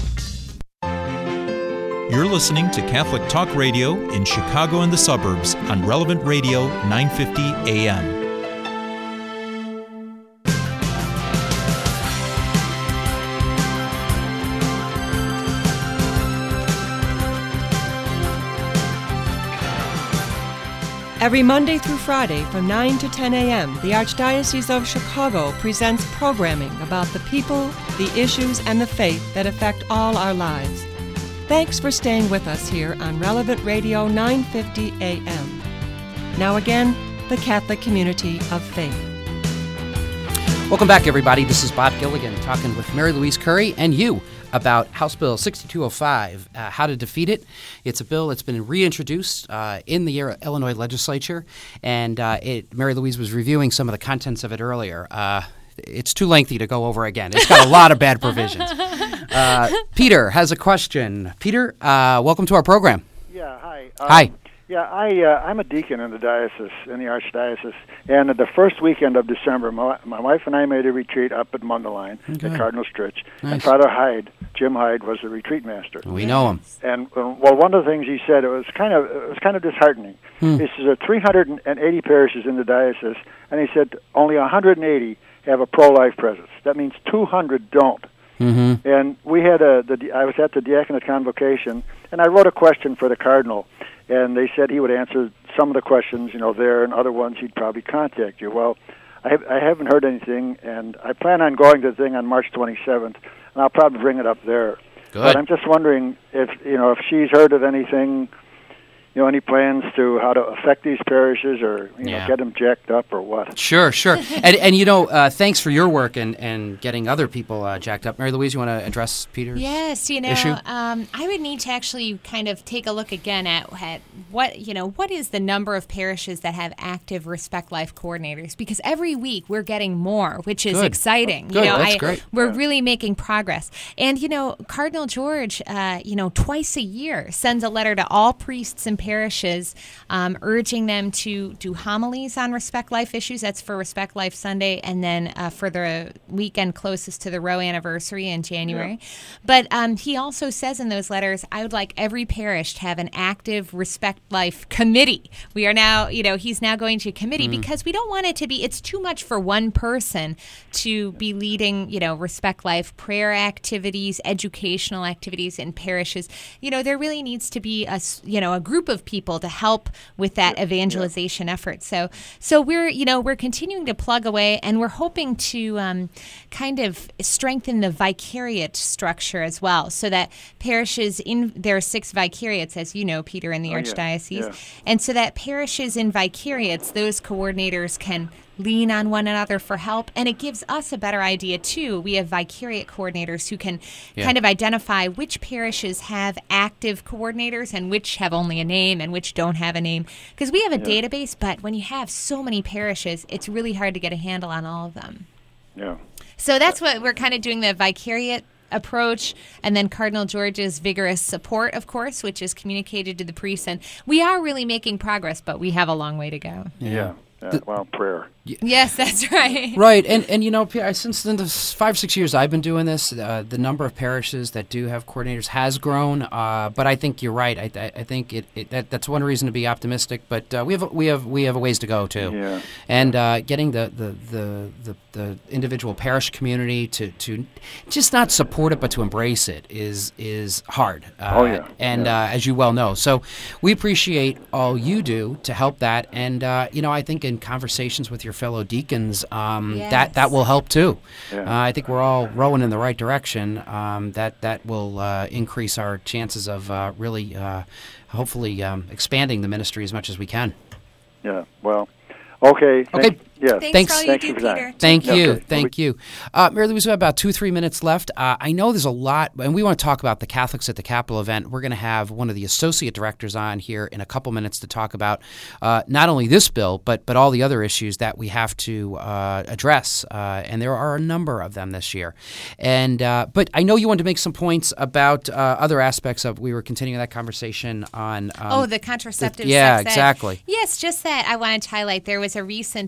You're listening to Catholic Talk Radio in Chicago and the suburbs on Relevant Radio nine fifty A M. Every Monday through Friday from nine to ten a.m., the Archdiocese of Chicago presents programming about the people, the issues, and the faith that affect all our lives. Thanks for staying with us here on Relevant Radio nine fifty A M. Now again, the Catholic Community of Faith. Welcome back, everybody. This is Bob Gilligan talking with Mary Louise Curry and you about House Bill sixty-two oh five, uh, how to defeat it. It's a bill that's been reintroduced uh, in the Illinois legislature, and uh, it, Mary Louise was reviewing some of the contents of it earlier. Uh, it's too lengthy to go over again. It's got a lot of bad provisions. Uh, Peter has a question. Peter, uh, welcome to our program. Yeah, hi. Um, Hi. Yeah, I, uh, I'm a deacon in the diocese, in the Archdiocese, and the first weekend of December, my, my wife and I made a retreat up at Mundelein Okay. at Cardinal Church, Nice. and Father Hyde, Jim Hyde, was the retreat master. We know him. And uh, well, one of the things he said, it was kind of it was kind of disheartening. Hmm. He says there are three hundred eighty parishes in the diocese, and he said only one hundred eighty have a pro-life presence. That means two hundred don't. Mm-hmm. And we had a, the, I was at the diaconate convocation, and I wrote a question for the cardinal, and they said he would answer some of the questions, you know, there, and other ones he'd probably contact you. Well, I, have, I haven't heard anything, and I plan on going to the thing on March twenty-seventh, and I'll probably bring it up there. Good. But I'm just wondering if, you know, if she's heard of anything, you know, any plans to how to affect these parishes or, you Yeah. know, get them jacked up or what? Sure, sure. and, and, you know, uh, thanks for your work and, and getting other people uh, jacked up. Mary Louise, you want to address Peter's Yes, you know, issue? um, I would need to actually kind of take a look again at, at what, you know, what is the number of parishes that have active Respect Life coordinators? Because every week we're getting more, which is Good. exciting. Good, You know, that's I, great. We're really making progress. And, you know, Cardinal George, uh, you know, twice a year sends a letter to all priests and parishes um, urging them to do homilies on Respect Life issues. That's for Respect Life Sunday, and then uh, for the weekend closest to the Roe anniversary in January. But um, he also says in those letters, I would like every parish to have an active Respect Life committee. We are now, you know, he's now going to committee Mm. because we don't want it to be, it's too much for one person to be leading, you know, Respect Life prayer activities, educational activities in parishes. You know, there really needs to be a, s- you know, a group of people to help with that evangelization effort. So, so we're, you know, we're continuing to plug away, and we're hoping to um, kind of strengthen the vicariate structure as well, so that parishes in, there are six vicariates, as you know, Peter, in the Oh, yeah. Archdiocese, Yeah. and so that parishes in vicariates, those coordinators can lean on one another for help, and it gives us a better idea too. We have vicariate coordinators who can Yeah. kind of identify which parishes have active coordinators and which have only a name and which don't have a name, because we have a Yeah. database, but when you have so many parishes, it's really hard to get a handle on all of them. Yeah. So that's what we're kind of doing, the vicariate approach, and then Cardinal George's vigorous support, of course, which is communicated to the priests. And we are really making progress, but we have a long way to go. Yeah. yeah. Well, prayer. Yes, that's right. Right, and and you know, P- I- since the five six years I've been doing this, uh, the number of parishes that do have coordinators has grown. Uh, but I think you're right. I, I, I think it, it that, that's one reason to be optimistic. But uh, we have we have we have a ways to go too. Yeah. And uh, getting the the, the, the the individual parish community to, to just not support it but to embrace it is is hard. Uh, Oh, yeah. And Yeah. Uh, as you well know, so we appreciate all you do to help that. And uh, you know, I think in conversations with your fellow deacons, um, Yes. that that will help too. Yeah. Uh, I think we're all rowing in the right direction. Um, that that will uh, increase our chances of uh, really, uh, hopefully, um, expanding the ministry as much as we can. Yeah. Well, okay. Okay. Thank, yeah. Thanks Thanks. for all you Thank do, you for that. Peter. Thank Yeah, you, okay. thank you. Uh, Mary Louise, we have about two, three minutes left. Uh, I know there's a lot, and we want to talk about the Catholics at the Capitol event. We're going to have one of the associate directors on here in a couple minutes to talk about uh, not only this bill, but but all the other issues that we have to uh, address, uh, and there are a number of them this year. And uh, but I know you wanted to make some points about uh, other aspects of. We were continuing that conversation on. Um, Oh, the contraceptive yeah, sex ed. exactly. Yes, just that I wanted to highlight there was a recent federally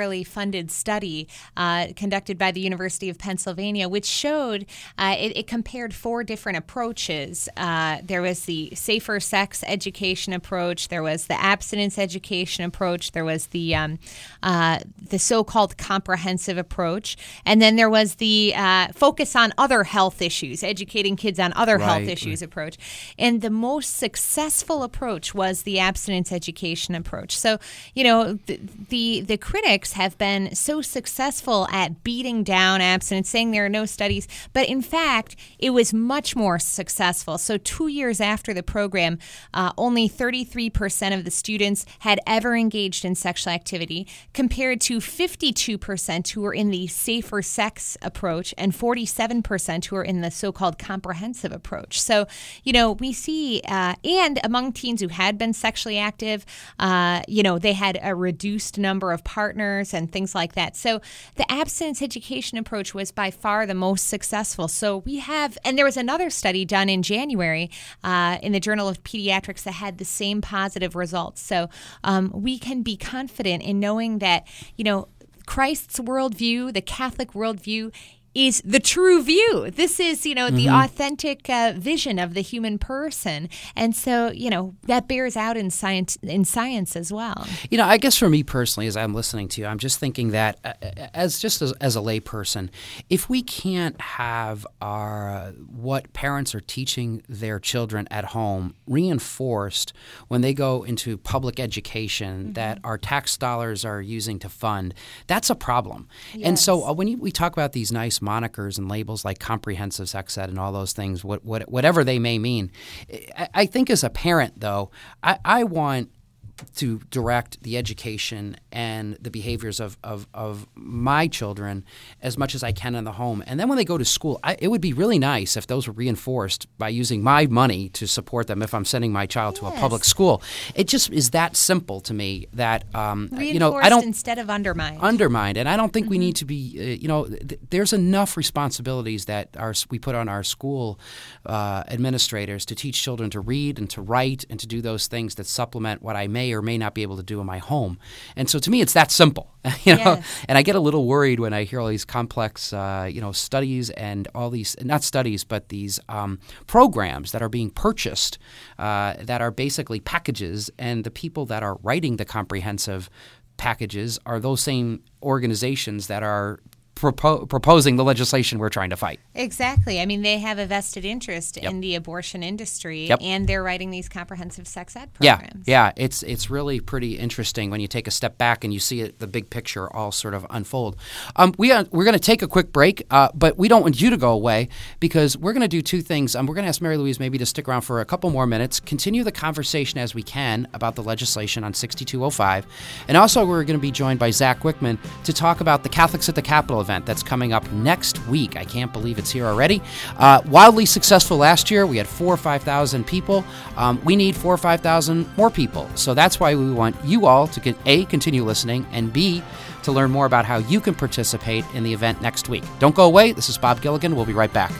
federally funded study uh, conducted by the University of Pennsylvania, which showed uh, it, it compared four different approaches. Uh, there was the safer sex education approach, there was the abstinence education approach, there was the um, uh, the so-called comprehensive approach, and then there was the uh, focus on other health issues, educating kids on other Right, health issues right. approach. And the most successful approach was the abstinence education approach. So, you know, the, the the critics have been so successful at beating down abstinence, saying there are no studies, but in fact, it was much more successful. So two years after the program, uh, only thirty-three percent of the students had ever engaged in sexual activity, compared to fifty-two percent who were in the safer sex approach and forty-seven percent who are in the so-called comprehensive approach. So, you know, we see, uh, and among teens who had been sexually active, uh, you know, they had a reduced number of partners and things like that. So the abstinence education approach was by far the most successful. So we have, and there was another study done in January uh, in the Journal of Pediatrics that had the same positive results. So um, we can be confident in knowing that, you know, Christ's worldview, the Catholic worldview, is the true view. This is, you know, the Mm-hmm. authentic uh, vision of the human person. And so, you know, that bears out in science in science as well. You know, I guess for me personally, as I'm listening to you, I'm just thinking that uh, as just as, as a lay person, if we can't have our uh, what parents are teaching their children at home reinforced when they go into public education mm-hmm. that our tax dollars are using to fund, that's a problem. Yes. And so uh, when you, we talk about these nice monikers and labels like comprehensive sex ed and all those things, what, what, whatever they may mean, I, I think as a parent, though, I, I want to direct the education and the behaviors of, of, of my children as much as I can in the home. And then when they go to school, I, it would be really nice if those were reinforced by using my money to support them if I'm sending my child yes. to a public school. It just is that simple to me that, um, Reinforced you know, I don't instead of undermined. Undermined. And I don't think mm-hmm. we need to be, uh, you know, th- there's enough responsibilities that our, we put on our school uh, administrators to teach children to read and to write and to do those things that supplement what I may or may not be able to do in my home. And so to me, it's that simple, you know, yes. and I get a little worried when I hear all these complex, uh, you know, studies and all these, not studies, but these um, programs that are being purchased uh, that are basically packages, and the people that are writing the comprehensive packages are those same organizations that are Propo- proposing the legislation we're trying to fight. Exactly. I mean, they have a vested interest Yep. in the abortion industry, Yep. and they're writing these comprehensive sex ed Yeah, programs. yeah. It's it's really pretty interesting when you take a step back and you see it, the big picture all sort of unfold. Um, we are, we're going to take a quick break, uh, but we don't want you to go away because we're going to do two things. Um, we're going to ask Mary Louise maybe to stick around for a couple more minutes, continue the conversation as we can about the legislation on sixty-two oh five, and also we're going to be joined by Zach Wickman to talk about the Catholics at the Capitol event that's coming up next week. I can't believe it's here already. Uh, wildly successful last year. We had four or five thousand people. Um, we need four or five thousand more people. So that's why we want you all to get, A, continue listening, and B, to learn more about how you can participate in the event next week. Don't go away. This is Bob Gilligan. We'll be right back.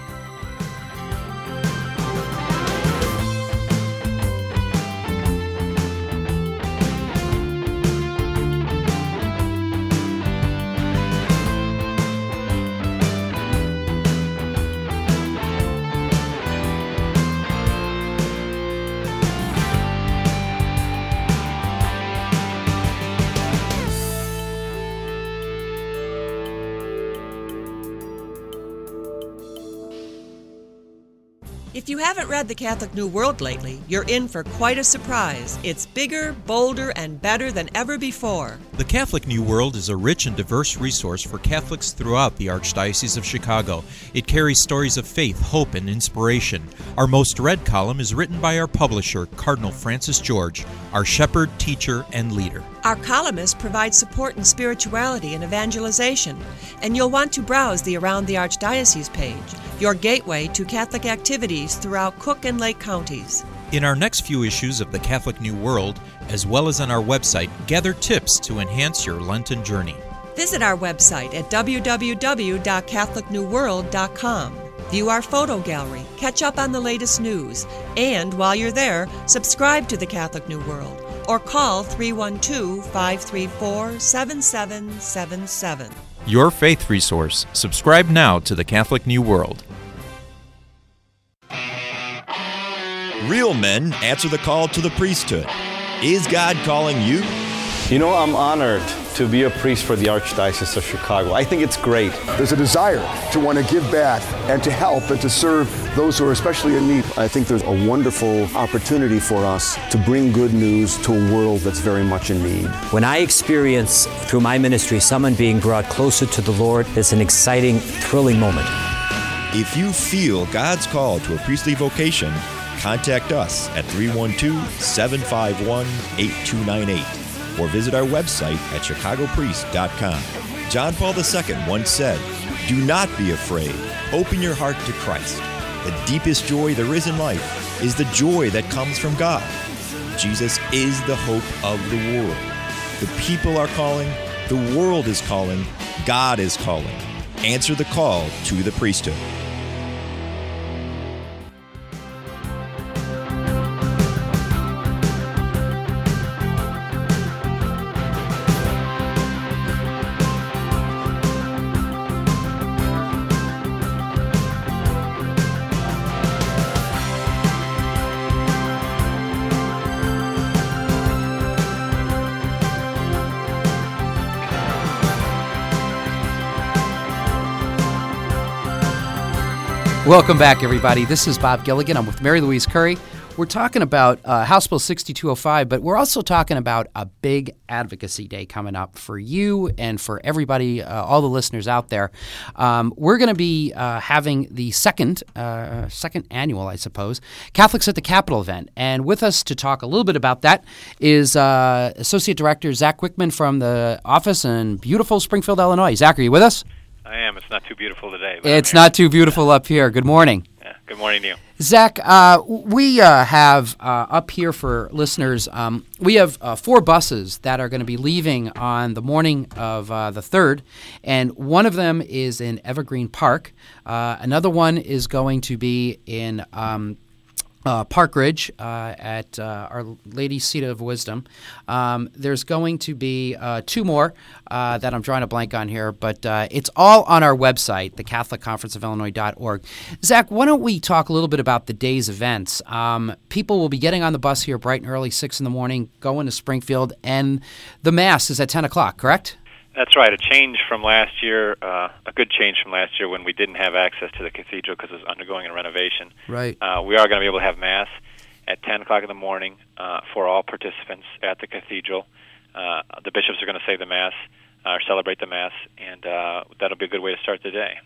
If you haven't read The Catholic New World lately, you're in for quite a surprise. It's bigger, bolder, and better than ever before. The Catholic New World is a rich and diverse resource for Catholics throughout the Archdiocese of Chicago. It carries stories of faith, hope, and inspiration. Our most read column is written by our publisher, Cardinal Francis George, our shepherd, teacher, and leader. Our columnists provide support in spirituality and evangelization, and you'll want to browse the Around the Archdiocese page, your gateway to Catholic activities throughout Cook and Lake counties. In our next few issues of the Catholic New World, as well as on our website, gather tips to enhance your Lenten journey. Visit our website at w w w dot catholic new world dot com. View our photo gallery, catch up on the latest news, and while you're there, subscribe to the Catholic New World. or call three one two, five three four, seven seven seven seven. Your faith resource. Subscribe now to the Catholic New World. Real men answer the call to the priesthood. Is God calling you? You know, I'm honored to be a priest for the Archdiocese of Chicago. I think it's great. There's a desire to want to give back and to help and to serve those who are especially in need. I think there's a wonderful opportunity for us to bring good news to a world that's very much in need. When I experience through my ministry someone being brought closer to the Lord, it's an exciting, thrilling moment. If you feel God's call to a priestly vocation, contact us at three one two, seven five one, eight two nine eight or visit our website at chicago priest dot com. John Paul the Second once said, "Do not be afraid. Open your heart to Christ. The deepest joy there is in life is the joy that comes from God. Jesus is the hope of the world. The people are calling, the world is calling, God is calling. Answer the call to the priesthood." Welcome back, everybody. This is Bob Gilligan. I'm with Mary Louise Curry. We're talking about uh, House Bill sixty-two oh five, but we're also talking about a big advocacy day coming up for you and for everybody, uh, all the listeners out there. Um, we're going to be uh, having the second, uh, second annual, I suppose, Catholics at the Capitol event. And with us to talk a little bit about that is uh, Associate Director Zach Wickman from the office in beautiful Springfield, Illinois. Zach, are you with us? I am. It's not too beautiful today. It's not too beautiful up here. Good morning. Yeah, good morning to you. Zach, uh, we uh, have uh, up here for listeners, um, we have uh, four buses that are going to be leaving on the morning of uh, the third, and one of them is in Evergreen Park. Uh, another one is going to be in um, Uh, Park Ridge uh, at uh, Our Lady's Seat of Wisdom. Um, there's going to be uh, two more uh, that I'm drawing a blank on here, but uh, it's all on our website, the catholic conference of illinois dot org. Zach, why don't we talk a little bit about the day's events? Um, people will be getting on the bus here bright and early, six in the morning, going to Springfield, and the Mass is at ten o'clock, correct? That's right. A change from last year, uh, a good change from last year when we didn't have access to the cathedral because it was undergoing a renovation. Right. Uh, we are going to be able to have Mass at ten o'clock in the morning uh, for all participants at the cathedral. Uh, the bishops are going to say the Mass, uh, or celebrate the Mass, and uh, that'll be a good way to start the day.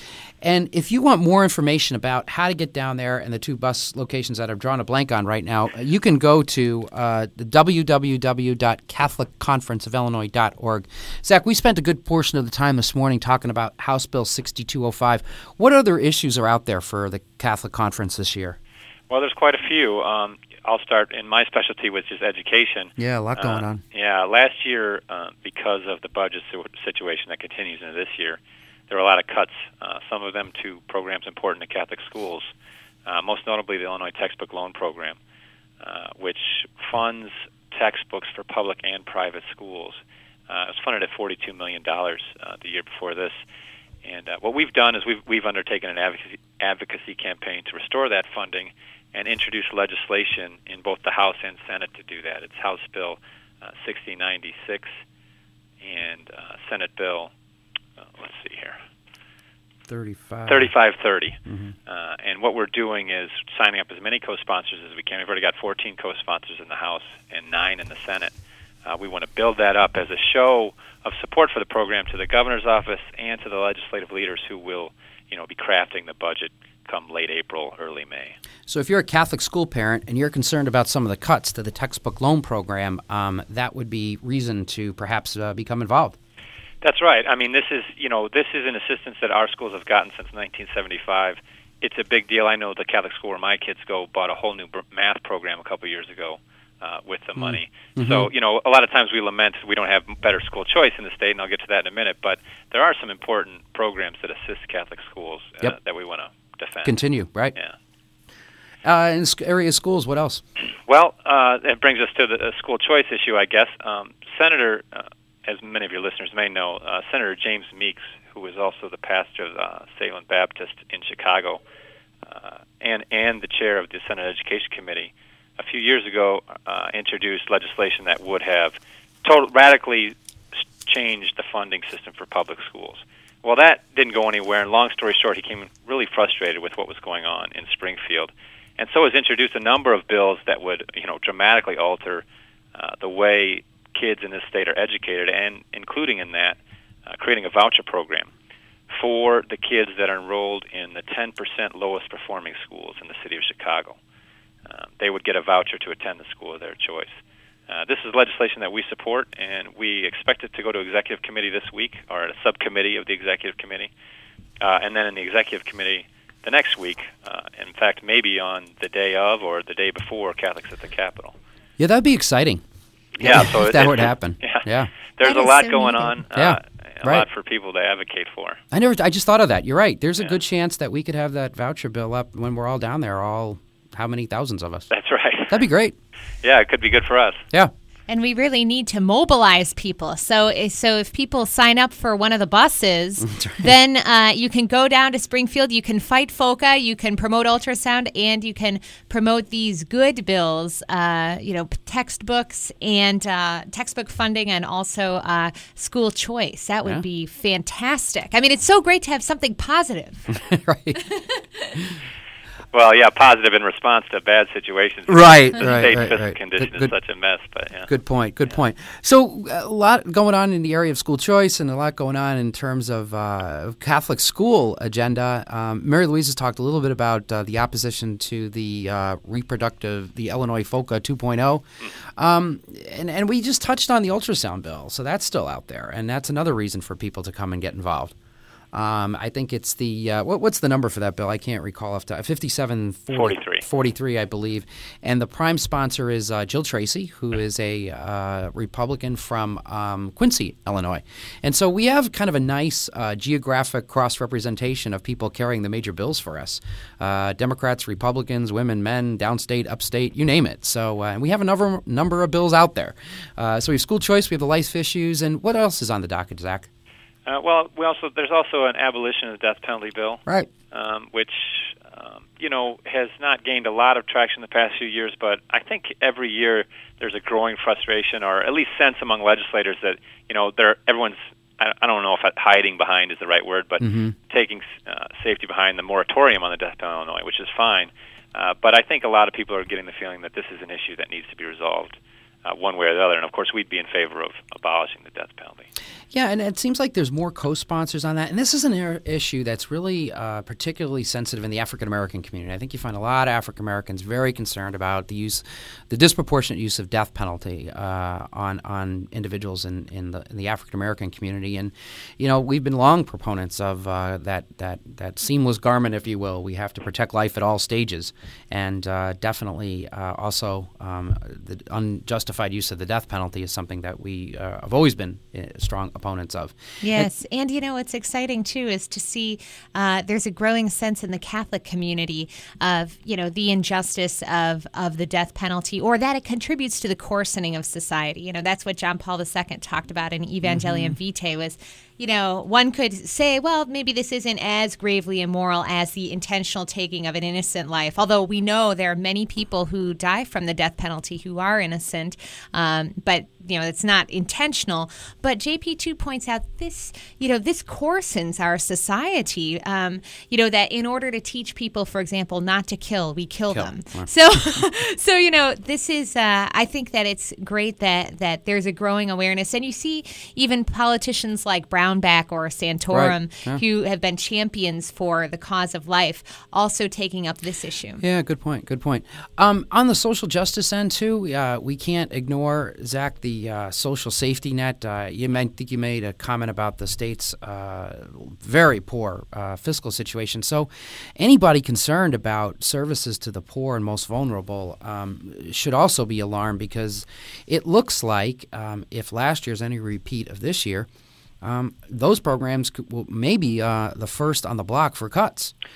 And if you want more information about how to get down there and the two bus locations that I've drawn a blank on right now, you can go to uh, the w w w dot catholic conference of illinois dot org. Zach, we spent a good portion of the time this morning talking about House Bill sixty-two oh five. What other issues are out there for the Catholic Conference this year? Well, there's quite a few. Um, I'll start in my specialty, which is education. Yeah, a lot going uh, on. Yeah, last year, uh, because of the budget situation that continues into this year, there were a lot of cuts, uh, some of them to programs important to Catholic schools, uh, most notably the Illinois Textbook Loan Program, uh, which funds textbooks for public and private schools. Uh, it was funded at forty-two million dollars uh, the year before this. And uh, what we've done is we've, we've undertaken an advocacy, advocacy campaign to restore that funding and introduce legislation in both the House and Senate to do that. It's House Bill uh, sixty ninety-six and uh, Senate Bill Uh, let's see here. thirty-five. thirty-five thirty. Mm-hmm. Uh, and what we're doing is signing up as many co-sponsors as we can. We've already got fourteen co-sponsors in the House and nine in the Senate. Uh, we want to build that up as a show of support for the program to the governor's office and to the legislative leaders who will, you know, be crafting the budget come late April, early May. So if you're a Catholic school parent and you're concerned about some of the cuts to the textbook loan program, um, that would be reason to perhaps uh, become involved. That's right. I mean, this is, you know, this is an assistance that our schools have gotten since nineteen seventy-five. It's a big deal. I know the Catholic school where my kids go bought a whole new math program a couple years ago uh, with the money. Mm-hmm. So, you know, a lot of times we lament we don't have better school choice in the state, and I'll get to that in a minute, but there are some important programs that assist Catholic schools uh, yep. that we want to defend. Continue, right? Yeah. Uh, in sc- area schools, what else? Well, uh, it brings us to the uh, school choice issue, I guess. Um, Senator, uh, as many of your listeners may know, uh, Senator James Meeks, who is also the pastor of uh, Salem Baptist in Chicago, uh, and and the chair of the Senate Education Committee, a few years ago uh, introduced legislation that would have total, radically changed the funding system for public schools. Well, that didn't go anywhere, and long story short, he came really frustrated with what was going on in Springfield, and so has introduced a number of bills that would, you know, dramatically alter uh, the way kids in this state are educated, and including in that, uh, creating a voucher program for the kids that are enrolled in the ten percent lowest performing schools in the city of Chicago. Uh, they would get a voucher to attend the school of their choice. Uh, this is legislation that we support, and we expect it to go to executive committee this week, or a subcommittee of the executive committee, uh, and then in the executive committee the next week, uh, in fact, maybe on the day of or the day before Catholics at the Capitol. Yeah, that'd be exciting. Yeah, so if that it, would happen. Yeah, yeah. There's That a is lot so going needed. on. Yeah, uh, a right. lot for people to advocate for. I never. I just thought of that. You're right. There's a Yeah. good chance that we could have that voucher bill up when we're all down there. All how many thousands of us? That's right. That'd be great. Yeah, it could be good for us. Yeah. And we really need to mobilize people. So, so if people sign up for one of the buses, then uh, you can go down to Springfield. You can fight FOCA. You can promote ultrasound, and you can promote these good bills. Uh, you know, textbooks and uh, textbook funding, and also uh, school choice. That would Yeah. be fantastic. I mean, it's so great to have something positive. right. Well, yeah, positive in response to bad situations. Right, The right, state right, fiscal right. condition Good- is good- such a mess, but yeah. Good point. Good point. So a lot going on in the area of school choice, and a lot going on in terms of uh, Catholic school agenda. Um, Mary Louise has talked a little bit about uh, the opposition to the uh, reproductive, the Illinois FOCA two point oh, um, and and we just touched on the ultrasound bill, so that's still out there, and that's another reason for people to come and get involved. Um, I think it's the uh, what, what's the number for that bill? I can't recall off the top. fifty-seven forty-three. forty-three, I believe. And the prime sponsor is uh, Jill Tracy, who is a uh, Republican from um, Quincy, Illinois. And so we have kind of a nice uh, geographic cross-representation of people carrying the major bills for us. Uh, Democrats, Republicans, women, men, downstate, upstate, you name it. So uh, and we have a number, number of bills out there. Uh, so we have school choice, we have the life issues, and what else is on the docket, Zach? Uh, well, we also there's also an abolition of the death penalty bill, Right. um, which um, you know has not gained a lot of traction in the past few years. But I think every year there's a growing frustration, or at least sense among legislators that you know they're everyone's. I, I don't know if hiding behind is the right word, but Mhm. taking uh, safety behind the moratorium on the death penalty in Illinois, which is fine. Uh, but I think a lot of people are getting the feeling that this is an issue that needs to be resolved uh, one way or the other. And of course, we'd be in favor of abolishing the death penalty. Yeah, and it seems like there's more co-sponsors on that. And this is an er- issue that's really uh, particularly sensitive in the African-American community. I think you find a lot of African-Americans very concerned about the use, the disproportionate use of death penalty uh, on on individuals in, in the in the African-American community. And, you know, we've been long proponents of uh, that, that, that seamless garment, if you will. We have to protect life at all stages. And uh, definitely uh, also um, the unjustified use of the death penalty is something that we uh, have always been uh, strong opponents of. Yes, and, and you know what's exciting too is to see uh, there's a growing sense in the Catholic community of you know the injustice of of the death penalty, or that it contributes to the coarsening of society. You know that's what John Paul the Second talked about in Evangelium Mm-hmm. Vitae was. You know, one could say, well, maybe this isn't as gravely immoral as the intentional taking of an innocent life. Although we know there are many people who die from the death penalty who are innocent, um, but you know it's not intentional. But J P two points out this, you know, this coarsens our society. Um, you know that in order to teach people, for example, not to kill, we kill, Kill. them. Right. So, so you know, this is. Uh, I think that it's great that that there's a growing awareness, and you see even politicians like Brownback or Santorum, Right. Yeah. who have been champions for the cause of life, also taking up this issue. Yeah, good point. Good point. Um, on the social justice end too, uh, we can't ignore, Zach, the uh, social safety net. Uh, you might think you made a comment about the state's uh, very poor uh, fiscal situation. So, anybody concerned about services to the poor and most vulnerable um, should also be alarmed, because it looks like um, if last year's any repeat of this year, Um, those programs could, will, may be uh, the first on the block for cuts.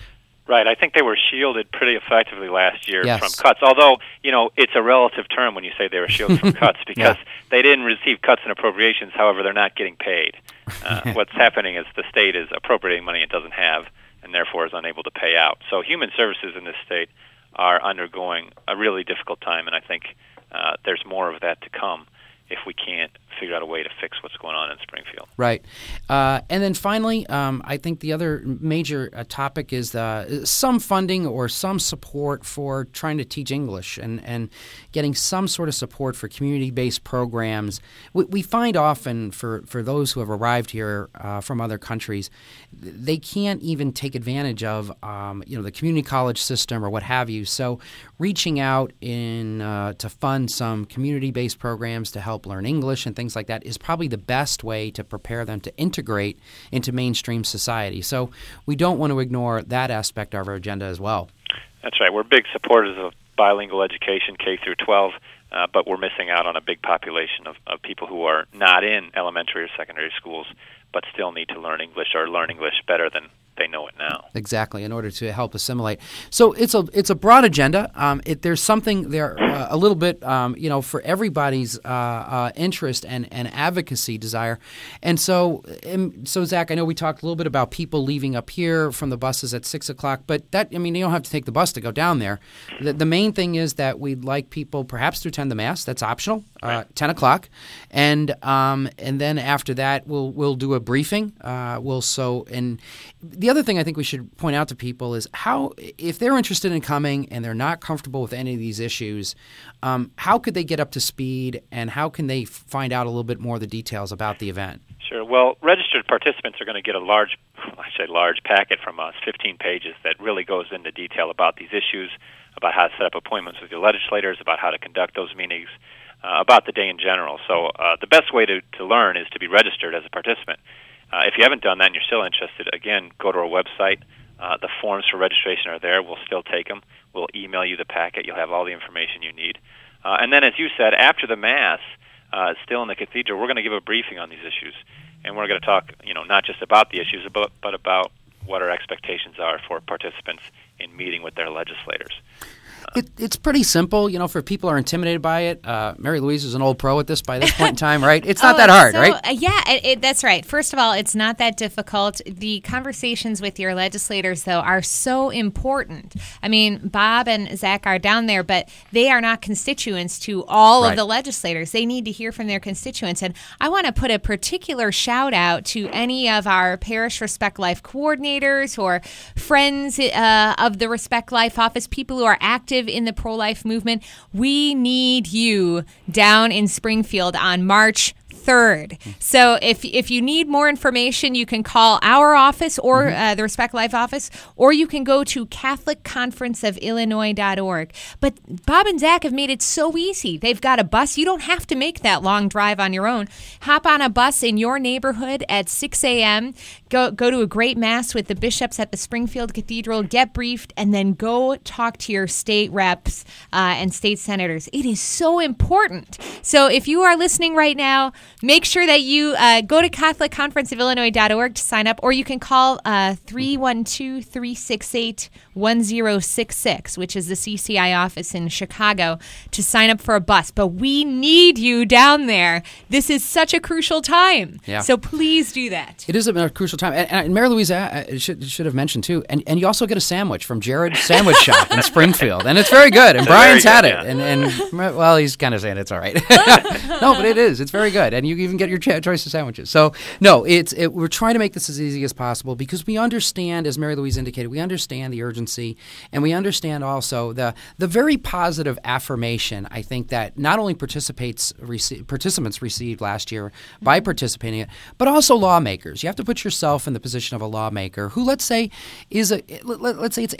Right. I think they were shielded pretty effectively last year yes. from cuts, although, you know, it's a relative term when you say they were shielded from cuts because yeah. they didn't receive cuts in appropriations. However, they're not getting paid. Uh, what's happening is the state is appropriating money it doesn't have and therefore is unable to pay out. So human services in this state are undergoing a really difficult time, and I think uh, there's more of that to come if we can't figure out a way to fix what's going on in Springfield. Right. Uh, and then finally, um, I think the other major uh, topic is uh, some funding or some support for trying to teach English and, and getting some sort of support for community-based programs. We, we find often for, for those who have arrived here uh, from other countries, they can't even take advantage of um, you know, the community college system or what have you. So reaching out in uh, to fund some community-based programs to help learn English and things like that is probably the best way to prepare them to integrate into mainstream society. So we don't want to ignore that aspect of our agenda as well. That's right. We're big supporters of bilingual education, K through twelve, uh, but we're missing out on a big population of, of people who are not in elementary or secondary schools but still need to learn English or learn English better than they know it now. Exactly, in order to help assimilate. So it's a it's a broad agenda. Um, it, there's something there uh, a little bit, um, you know, for everybody's uh, uh, interest and, and advocacy desire. And so, and so Zach, I know we talked a little bit about people leaving up here from the buses at six o'clock, but that, I mean, you don't have to take the bus to go down there. The, the main thing is that we'd like people perhaps to attend the Mass. That's optional, uh, ten o'clock. And um, and then after that, we'll we'll do a briefing. Uh, we'll so and the other thing I think we should point out to people is how, if they're interested in coming and they're not comfortable with any of these issues, um, how could they get up to speed and how can they find out a little bit more of the details about the event? Sure. Well, registered participants are going to get a large, I say large packet from us, fifteen pages, that really goes into detail about these issues, about how to set up appointments with your legislators, about how to conduct those meetings, uh, about the day in general. So uh, the best way to, to learn is to be registered as a participant. Uh, if you haven't done that and you're still interested, again, go to our website. Uh, the forms for registration are there. We'll still take them. We'll email you the packet. You'll have all the information you need. Uh, and then, as you said, after the Mass, uh, still in the cathedral, we're going to give a briefing on these issues. And we're going to talk, you know, not just about the issues, but, but about what our expectations are for participants in meeting with their legislators. It, it's pretty simple, you know, for people who are intimidated by it. Uh, Mary Louise is an old pro at this by this point in time, right? It's not oh, that hard, so, right? Uh, yeah, it, it, that's right. First of all, it's not that difficult. The conversations with your legislators, though, are so important. I mean, Bob and Zach are down there, but they are not constituents to all right. of the legislators. They need to hear from their constituents. And I want to put a particular shout out to any of our Parish Respect Life coordinators or friends uh, of the Respect Life office, people who are active in the pro-life movement. We need you down in Springfield on March third. So if if you need more information, you can call our office or mm-hmm. uh, the Respect Life office, or you can go to Catholic Conference of Illinois dot org. But Bob and Zach have made it so easy. They've got a bus. You don't have to make that long drive on your own. Hop on a bus in your neighborhood at six a.m., go, go to a great Mass with the bishops at the Springfield Cathedral, get briefed, and then go talk to your state reps uh, and state senators. It is so important. So if you are listening right now, make sure that you uh, go to Catholic Conference of Illinois dot org to sign up, or you can call uh, three one two, three six eight, one zero six six, which is the C C I office in Chicago, to sign up for a bus. But we need you down there. This is such a crucial time. Yeah. So please do that. It is a crucial time. And, and Mary Louise uh, should, should have mentioned, too, and, and you also get a sandwich from Jared's Sandwich Shop in Springfield. And it's very good. And Brian's good, had it. yeah. And, and, well, he's kind of saying it's all right. No, but it is. It's very good. And you even get your choice of sandwiches. So, no, it's it, we're trying to make this as easy as possible because we understand, as Mary Louise indicated, we understand the urgency, and we understand also the the very positive affirmation, I think, that not only participates rece- participants received last year by participating in it, but also lawmakers. You have to put yourself in the position of a lawmaker who, let's say, is a let, let's say it's any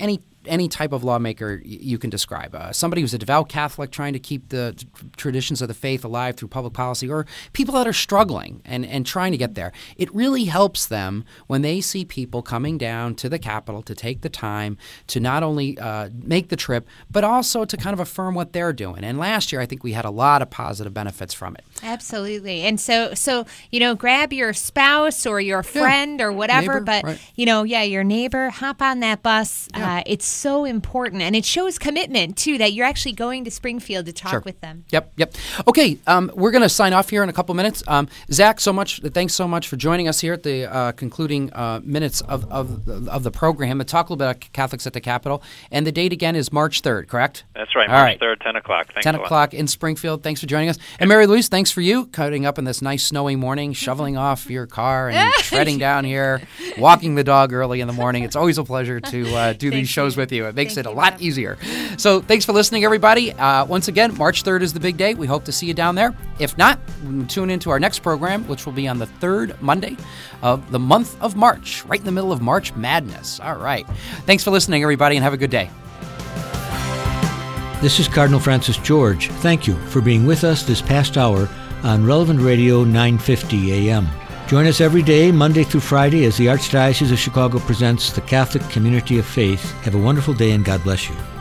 any type of lawmaker y- you can describe. Uh, somebody who's a devout Catholic trying to keep the t- traditions of the faith alive through public policy, or people that are struggling and, and trying to get there. It really helps them when they see people coming down to the Capitol to take the time to not only uh, make the trip, but also to kind of affirm what they're doing. And last year, I think we had a lot of positive benefits from it. Absolutely. And so, so you know, grab your spouse or your friend yeah. or whatever, neighbor, but, right. you know, yeah, your neighbor, hop on that bus. Yeah. Uh, it's so important. And it shows commitment, too, that you're actually going to Springfield to talk Sure. with them. Yep, yep. Okay, um, we're going to sign off here in a couple minutes. Um, Zach, so much. Thanks so much for joining us here at the uh, concluding uh, minutes of, of of the program to talk a little bit about Catholics at the Capitol. And the date again is March third, correct? That's right, All March right. third, ten o'clock. Thanks ten a lot. o'clock in Springfield. Thanks for joining us. And Mary Louise, thanks for you cutting up in this nice snowy morning, shoveling off your car and treading down here, walking the dog early in the morning. It's always a pleasure to uh, do these shows with you. It makes Thank it a you, lot Bob. easier. So thanks for listening, everybody. Uh, once again, March third is the big day. We hope to see you down there. If not, tune into our next program, which will be on the third Monday of the month of March, right in the middle of March Madness. All right. Thanks for listening, everybody, and have a good day. This is Cardinal Francis George. Thank you for being with us this past hour on Relevant Radio nine fifty A M. Join us every day, Monday through Friday, as the Archdiocese of Chicago presents the Catholic Community of Faith. Have a wonderful day and God bless you.